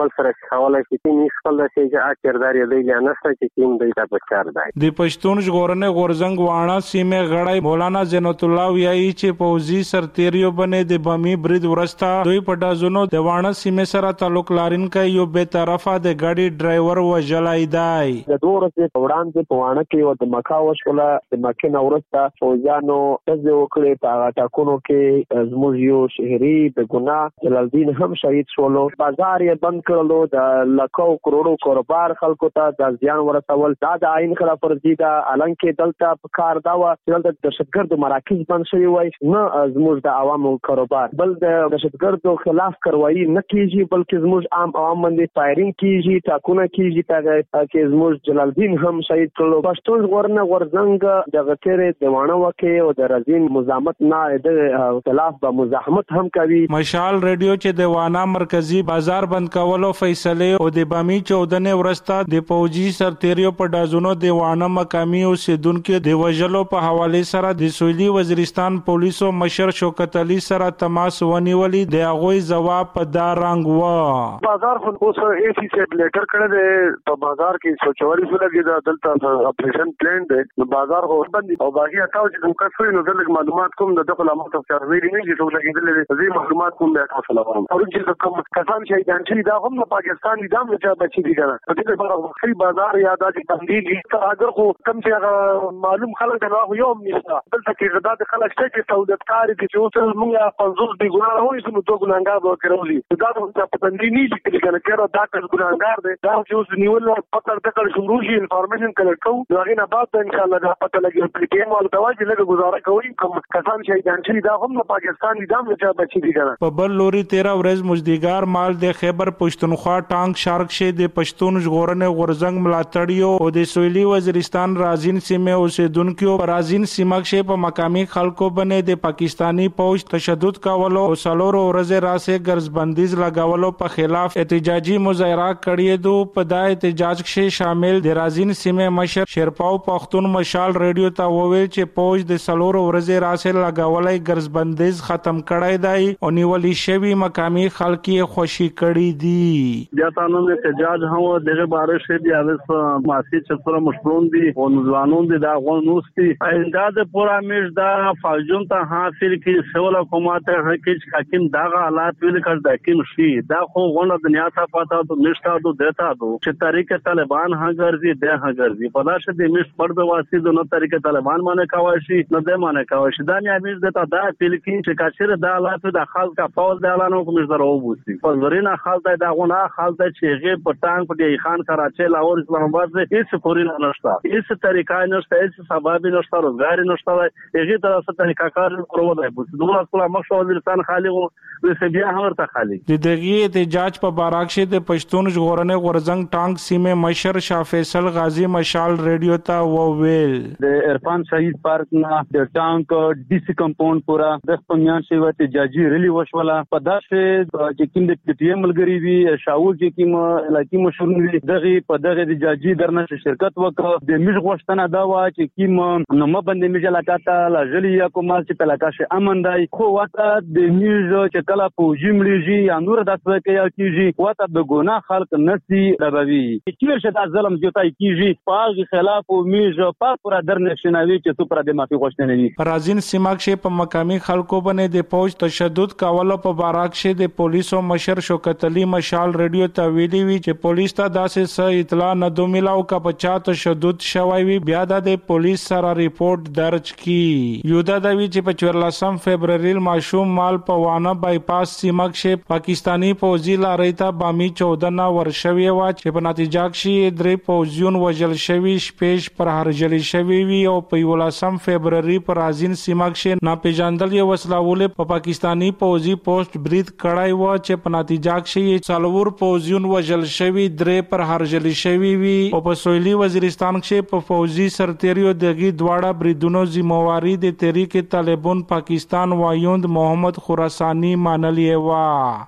خپل سره خولای شي چې خپل د شي چې اکردار یې دی یا نشته چې کیم دی دا بچار دی د پښتون ژغورنې غورزنګ واڼه سیمه غړای مولانا زینت الله ویایي چې پوزي سرتیریو باندې د بمی برید ورستا دوی په دازونو د واڼه سیمه سره تعلق لرونکي یو به طرفه د ګاډي ډرایور وژلای دی د دوه ورځې وړاندې په واڼه کې و د مکا وشوله د مکې نورستا فوجانو تاسو وکړي په ټاکونو کې زموږ یو شهري د ګناه جلال الدین هم شهید شولو بازار یې بند کړلو د لکو کروڑو کاروبار خلکو ته د ځان ورسول دا د عین خلاف ورزي دا الانکه دلته په کار دا و چې د دهشتګرد مراکز بند شوی وای نه زموږ د عوامو کاروبار بل د دهشتګردو خلاف کاروایی نه کیږي بلکې زموږ عام عوام باندې فایرینګ کیږي ټاکونه کیږي چې زموږ جلال الدین هم شهید کړلو پښتون ژغورنې غورزنګ د غتره دیوانه وکي او د رزین مزاحمت نه د خلاف به مزاحمت هم کوي مشال ریډیو چې د وانا مرکزی بازار بند کولو فیصله او د بامي چودنې ورستا د پوجي سرتیریو په دازونو د وانا مقامی اوسیدونکو د وژلو په حواله سره د سویلي وزیرستان پولیسو مشر شوکت علي سره تماس ونیولې د هغه جواب په دار رنگ و بازار خو اوس اے سی سیټ لیټر کړه د په بازار کې سوچوري سره کې د دلته اپریشن پلان دی نو بازار خو بند او باقي تاسو چې کوم څه نو دلته معلومات کوم د دغه علامات او سروي نه چې ټول لګیدل دي معلومات کوم د تاسو لپاره او چې کوم کسان چې ځانچې دا هم پاکستان دي دا چې بچي دي کنه په دې لپاره وخت بازار یا د تندې دي اگر خو کم چې معلوم خلک دا خو یوم نشته دلته کې غدا د خلک چې سعودتکار دي چې اوس موږ پنځوس دی ګناه وایي چې دوه ګناګار به کړولي دا په تندې نه دي چې کنه کړه دا کس ګناګار دی دا چې اوس نیول پتر د شروع شي انفارمیشن کلیکټ کوو دا غي نه بعد ان شاء الله دا پته لګي په کې مال دا چې لږه گزاره کوي کوم کسان چې ځانچې دا هم پاکستان دي دا چې بچي دي کنه په بل لوري تیرا ورځ مزدګار مال د خیبر پښتونخوا ټانک شارک شه د پښتون ژغورنې غورزنګ ملاتړیو او د سویلي وزیرستان رازین سیمه اوسیدونکو پر رازین سیمه شه په مقامی خلکو باندې د پاکستانی فوج تشدد کولو او سالور ورځ راسه ګرځبندیز لګاولو په خلاف احتجاجي مظاهره کړی دو په دا احتجاج کې شامل د رازین سیمه مشر شیرپاو پښتون مشال ریډیو ته وویل چې فوج د سالور ورځ راسه لګاولای ګرځبندیز ختم کړی دی او نیولې شوی مقامی خلکي خوشي کړی دي یا تاسو نه احتجاج هم دغه باره شه دی اوس ماسي چې سره مشرون دي او ځوانون دي دا غونوستي آینده د پورا میش دا فوجون ته حاصل کی سول حکومت حقیقت حاکم دا حالات ویل کړ د حکیم شي دا خو غونه دنیا ته پتا ته نشتا دو دیتا دو چې طریقې طالبان ها ګرځي ده ها ګرځي په لاشه د میش پر د واسي د نو طریقې طالبان باندې کاوه شي نو د باندې کاوه شي دا نه امیز دته دا فیل کی چې کاشر د حالات د خلک کا فوز د اعلان کوم زره وبوسي په زرینا خالد دا غونه خالد چې غي په ټانک په دی خان کراچي لاهور اسلام آباد هیڅ پوری نه نشته هیڅ طریقې نشته هیڅ سبب نشته روزګار نشته هغه تر څه طریقه کار کولو دی بوس دوه خپل مخ وزیرستان خالی وو د بیا هورته خالی د دغه احتجاج په باراکشه د پښتون ژغورنې غورزنګ ټانک سیمه مشر شاه فیصل غازی مشال ریډیو ته وویل د عرفان شهید پارک نه د ټانک ډي سي کمپاوند پورا د خپلمیان شی وته جاجي رلی وشوله په داسه چې کوم د پی ټی ایم ملګری وی شاول چې کوم علاقې مشهور دي دغه په دغه د جاجي درنه شرکت وکړه د میج غوښتنه دا و چې کوم نو مبندې میج علاقه لا جلی یا کوم چې علاقه امن دی خو وته د میج چې کله په جملېږي یا نور داسې کې کیږي وته د ګناه خلق نسی ربوي چې شته ظلم جوتای کیږي په خلاف او میج په پورا درنه شناوي چې تو پر د مافي غوښتنه دي رازین سیماکشه په مقامی خلکو باندې د فوج تشدد کولو په باراکشه د پولیسو مشر شوکت علي مشال ریډیو ته ویلي وی چې پولیس ته داسې څه اطلاع نه دو ملاو کا پچا تشدد شوی وی بیا د پولیس سره ریپورت درج کی یودا د وی چې په چورلسم فبرवरी ماشوم مال په وانه بایپاس سیماکشه پاکستانی فوجي لارې ته بامي چودنه ورشوي وا چې په نتیجه کې درې فوجیون وژل شوی شپږ پر هرجل شوی وی او په ولسم فبرवरी پر رازین سیماکشه ناپېژندل یو وسلاول په پاکستانی فوجي پوسټ برید کړای و چې په نتیجه کې څلور فوجیون وژل شوی درې پر هرجل شوی وی او په سویلي وزیرستان کې په فوجي سرتیریو دغه دواړه بریدونو ذمہواری د تحریک طالبان پاکستان وایوند محمد خراسانی مانلی وا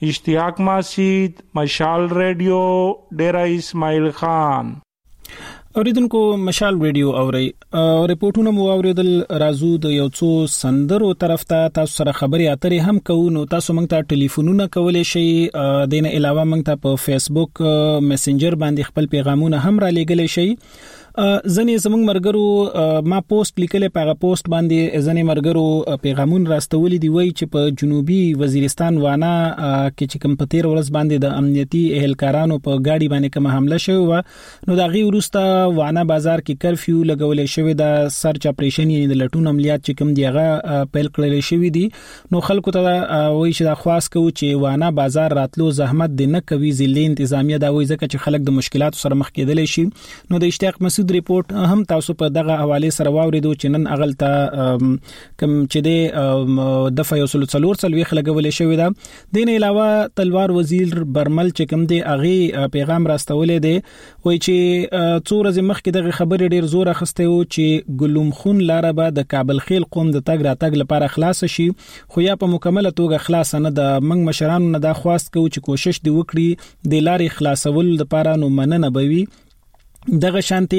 اشتیاق ماسید مشال ریډیو ډیرا اسماعیل خان اوریدونکو مشال ریډیو اوري او ریپورتونه مو اوریدل راځو د یو څو سندرو طرف ته تاسو سره خبري اترې هم کوو نو تاسو موږ ته ټلیفونونه کولای شئ دینه علاوه موږ ته په فیسبوک میسنجر باندې خپل پیغامونه هم را لېږلی شئ ځنې زموږ مرګرو ما پوسټ لیکلې په هغه پوسټ باندې ځنې مرګرو پیغامون راستولې دی وای چې په جنوبي وزیرستان وانا کې چې کوم په تیر ورځ باندې د امنیتي اهلکارانو په گاډي باندې کوم حمله شوی و نو دا غي ورسته وانا بازار کې کرفیو لګولې شوی د سرچ اپریشن یعنی د لټون عملیات چې کوم دیغه پیل کړل شوی دي نو خلکو ته وای چې دا خواص کوي چې وانا بازار راتلو زحمت د نه کوي ځلې انتظامیه دا وای ځکه چې خلک د مشکلاتو سره مخ کېدل شي نو د اشتیاق مسعود ریپورت هم تاسو په دغه حواله سره واوریدو چې نن اغلطه کم چې د دفعه یو سلو څلور څلوي خلګولې شوې ده دین علاوه تلوار وزیر برمل چې کوم دی اغه پیغام راستولې دی وای چې څو ورځې مخکې دغه خبرې ډیر زور اخسته و چې ګلوم خون لاره به د کابل خیل قوم د تګ راتګ لپاره خلاص شي خو یا په مکمله توګه خلاص نه د منګ مشرانو نه دا خواست کوي چې کوشش دی وکړي د لارې خلاصول لپاره نو مننه بوي دغه شانتي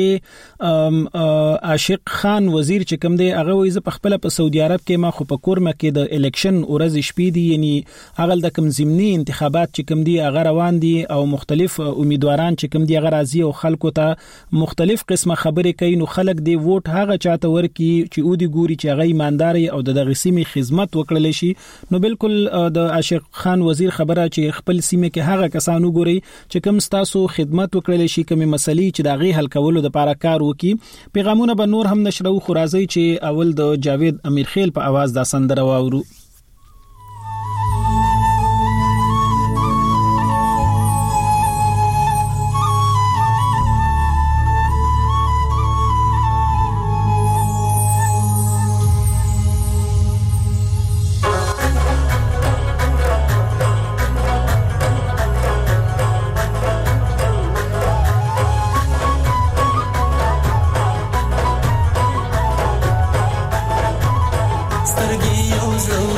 عاشق خان وزیر چې کوم دی هغه وایي په خپل په سعودي عرب کې ما خو په کورمه کې د الیکشن ورځ شپې دي یعنی هغه د کوم ضمني انتخابات چې کوم دی هغه روان دي او مختلف امیدواران چې کوم دی هغه راځي او خلکو ته مختلف قسمه خبرې کوي نو خلک دی ووټ هغه چاته ورکي چې او دی ګوري چې هغه ایماندار او د دغه سیمې خدمت وکړل شي نو بالکل د عاشق خان وزیر خبره چې خپل سیمه کې هغه کسانو ګوري چې کوم ستاسو خدمت وکړل شي کومه مسلې چې غي حل کولو د لپاره کار وکي پیغامونه به نور هم نشرو خو راځي چې اول د جاوید امیر خیل په आवाज دا سندره واورو سترګې یو زو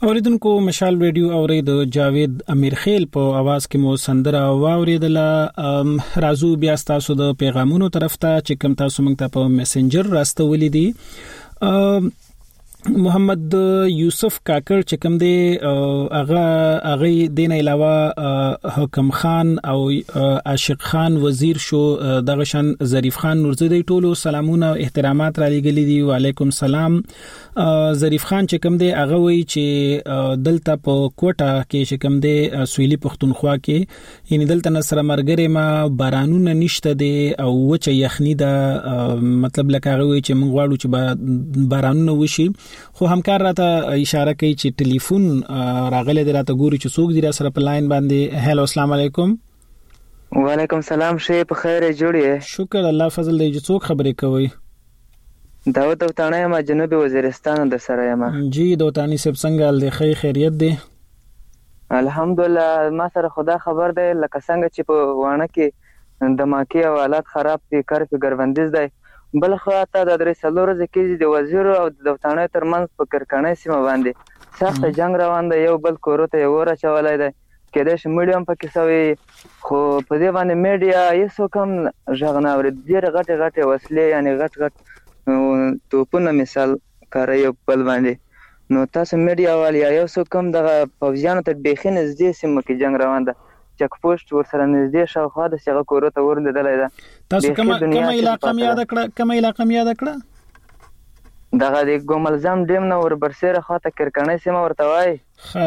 اوریدونکو مشال ریډیو اورید جاوید امیر خیل په आवाज کې مو سندره واوریدل. رازو بیا تاسو د پیغامونو طرف ته چې کوم تاسو موږ ته په میسنجر راستولې دي. محمد یوسف کاکر چې کوم دی هغه هغه دین علاوه حکم خان او عاشق خان وزیر شو دغه شان ظریف خان نورزدی ټولو سلامونه او احترامات را لګلې دي. وعلیکم سلام. ظریف خان چې کوم دی هغه وی چې دلته په کوټه کې چې کوم دی سویلی پښتونخوا کې یعنی دلته نصر مرګره ما بارانونه نشته دي او وچه یخنی ده، مطلب لکه هغه وی چې موږ غواړو چې بارانونه وشي. خو همکار راته اشاره کوي چې ټلیفون راغله دی، راته ګوري چې څوک دی را سره په لاین باندې. هالو السلام علیکم. وعلیکم سلام. شې په خیر جوړې؟ شکر الله فضل دی. څوک خبرې کوي؟ داوود دوتانه ما جنوبي وزیرستان د سره یم. جی دوتانی صاحب څنګه ال دی؟ خیر خیریت دی؟ الحمدلله. ما سره خدا خبر دی لکه څنګه چې په وانه کې دماکي او حالات خراب دي، کار په ګروندیز دی. بل خو ته د درې سلور ځکه د وزیر او د دوتانه ترمنځ په کرکانې سیمه باندې سخت جنگ روان دی. یو بل کورته یو ور چولای دی کېدای شي میډیم پکې سوي، خو په دې باندې میډیا یې څوک هم ژغ نه اوري. ډېر غټ غټ وسلې یعنی غټ غټ توپونه مثال کاروي یو بل باندې. نو تاسو میډیا والی یو څوک هم دغه پوځیانو ته بیخي نږدې سیمه کې جنگ روان ده، چک پوسټ ورسره نږدې شاوخوا د څنګه کورته ورلیدلای ده. تاسو کوم کوم علاقې مې یاد کړه کوم علاقې مې یاد کړه؟ دغه د ګوملزم ډیم نو ور برسره خاطه کرکانې سیمه ورته وای. ها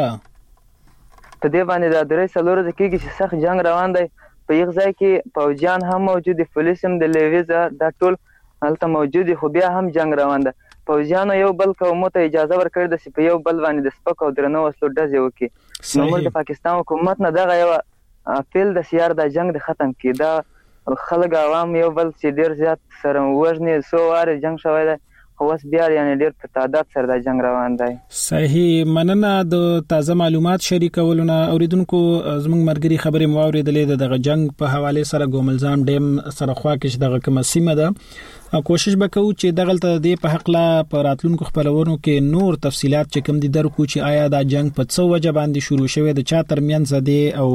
په دې باندې د درې سلور د کېږي چې سخت جنگ روان دی. په یو ځای کې پوجان هم موجود دي، پولیس هم د لیویزا د ټول هلته موجود دي، خو بیا هم جنگ روان ده. پوجانو یو بل قومو ته اجازه ورکړې ده چې په یو بل باندې د سپک او درنو وسلو ډزې وکړي. نو موږ د پاکستان حکومت نه دغه یو اپیل د سیار د جنگ د ختم کیدا خلک عوام یو بل چې ډیر زیات سره وژنې سو واره جنگ شوی دی، خو اوس بیا یعنی ډیر په تعداد سره د جنگ روان دی. صحیح. مننه د تازه معلومات شریکولونه. اوریدونکو زموږ مرګري خبرې مو اوریدلې دغه جنگ په حواله سره ګوملزام ډیم سره خوا کې دغه کومه سیمه ده. کوشش وکړو چې دغه د په حق لا په راتلونکو خبرونو کې نور تفصيلات چې کوم دي درکو چې آیا دا جنگ په څو وجه باندې شروع شوه، د چا ترمنځ دی او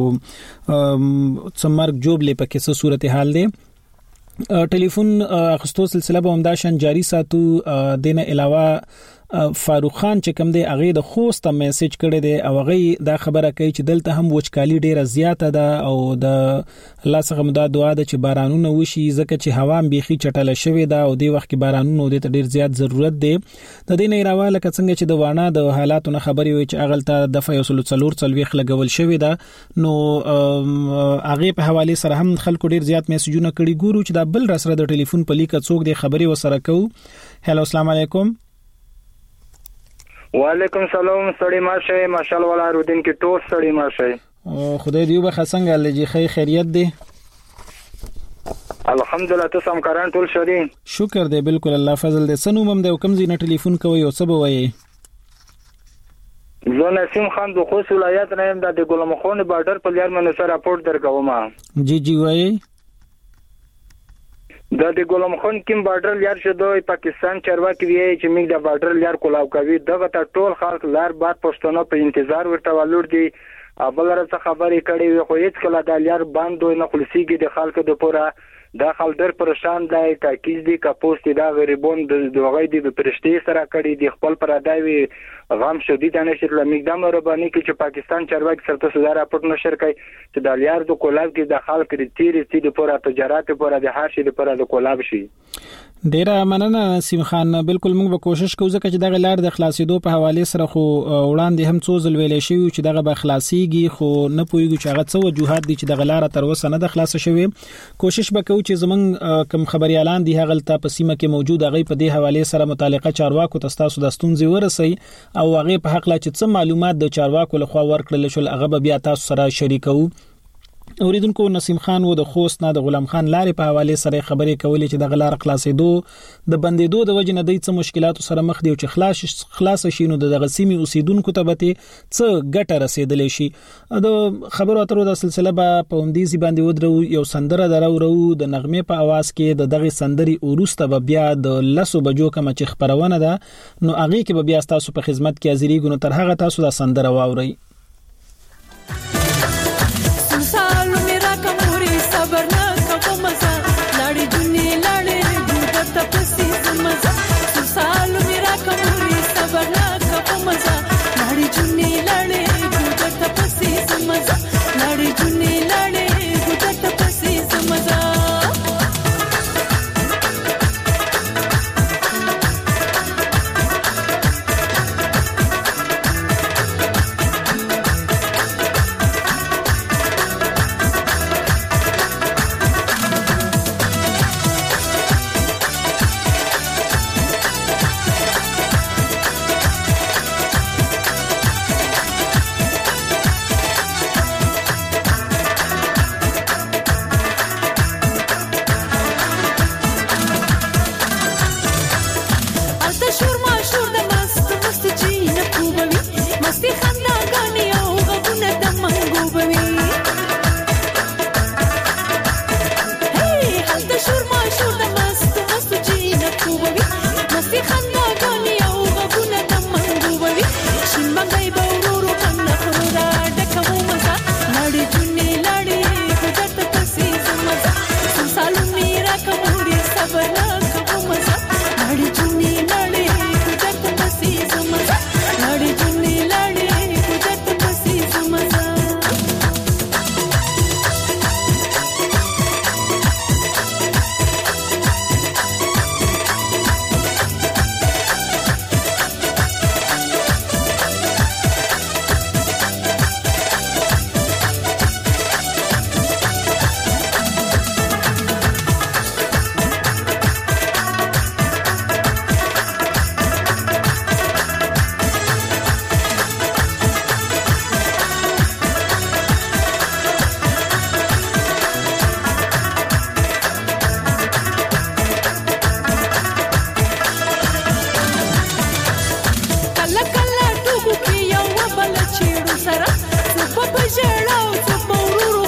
څمرګ جوړ لې په کیسه صورتحال دی. ټلیفون اخستو سلسله به همدا شان جاری ساتو. دینه علاوه فاروق خان چې کوم دی هغه د خوست میسج کړی دی او هغه دا خبره کوي چې دلته هم وچکالي ډیره زیاته ده او د الله څخه مدا دعا ده چې بارانونه وشي ځکه چې هوا هم بيخي چټله شوې ده او د وخت کې بارانونه د ډیر زیات ضرورت دی. د دې نه علاوه لکه څنګه چې د وانه د حالاتونو خبري وي چې اغلته د فیصلو څلور څلويخ لګول شوې ده. نو هغه په حواله سره هم خلکو ډیر زیات میسجونه کړي. ګورو چې دا بل راسره د ټلیفون په لیکه څوک دی خبري وسره کو. هالو السلام علیکم. وعلیکم سلام. سړی ماشه ماشال والا رودین کې ټول سړی ماشه. او خدای دې وبخښه څنګه لږی خیر خیریت دی؟ الحمدلله. تاسو هم کاران ټول شری؟ شکر دی بالکل الله فضل دی. سنومم دی کوم زینه ټلیفون کوي او څه وایي؟ زه نسیم خان د خوست ولایت نه یم، د ګلم خون بارډر په لار منو سره راپورټ درکوم. جی جی وایي. د د ګلم خان کیم بارډر لار شوه پاکستان چارواکي وی چې موږ د بارډر لار کولاو کوي. دغه ته ټول خلک لار بعد پښتون په انتظار ورته ولور دي. ابل راځه خبرې کړي وي خو هیڅ کله د لار باندې نه خلصيږي. د خلکو د پوره د خلدر پرشان دی کاکیز دی کپوست دا غریبون د دوغې دی د پرشتي سره کړي دی خپل پراداوي غم شدید نشر لمیګدام ربانی کې چې پاکستان چارواکي سره تاسو دا راپورټ نشر کوي چې د لار د کولاو کې د خلک ریتيري سي د پوره تجارت پوره د هر شي د پوره د کولاو شي. ډیره مننه نسیم خان. بالکل موږ به کوشش کوو ځکه چې دغه لار د خلاصېدو په حواله سره خو وړاندې هم څو ځل ویلې شوی چې دغه به خلاصيږي، خو نه پوهیږو چې هغه څو وجوهات دي چې دغه لار تر اوسه نه د خلاص شوی. کوشش وکړو چې زمونږ کوم خبريالان دي هغه ته په سیمه کې موجود هغه په دې حواله سره متعلقه چارواکو تاسو د ستونزې ورسي او هغه په حق لا چې څه معلومات د چارواکو لخوا ورکړل شول هغه بیا تاسو سره شریکو. اوریدونکو نسیم خان و د خوست نه د غلام خان لارې په حواله سره خبرې کولې چې د غلار خلاصېدو د بندیدو د وجې نه د څه مشکلاتو سره مخ دي او چې خلاص خلاص شینو د غسیمي اوسیدونکو ته به څه ګټه رسیدلې شي د خبرو اترو د سلسله په پوندیزي باندې ودرو یو سندره درو د نغمه په आवाज کې د دغه سندري اوروسته به بیا د لسو بجو کوم چې خبرونه ده نو هغه کې به بیا تاسو په خدمت کې حاضرې ګونو تر هغه تاسو د سندره واوري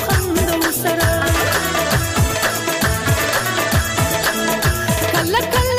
La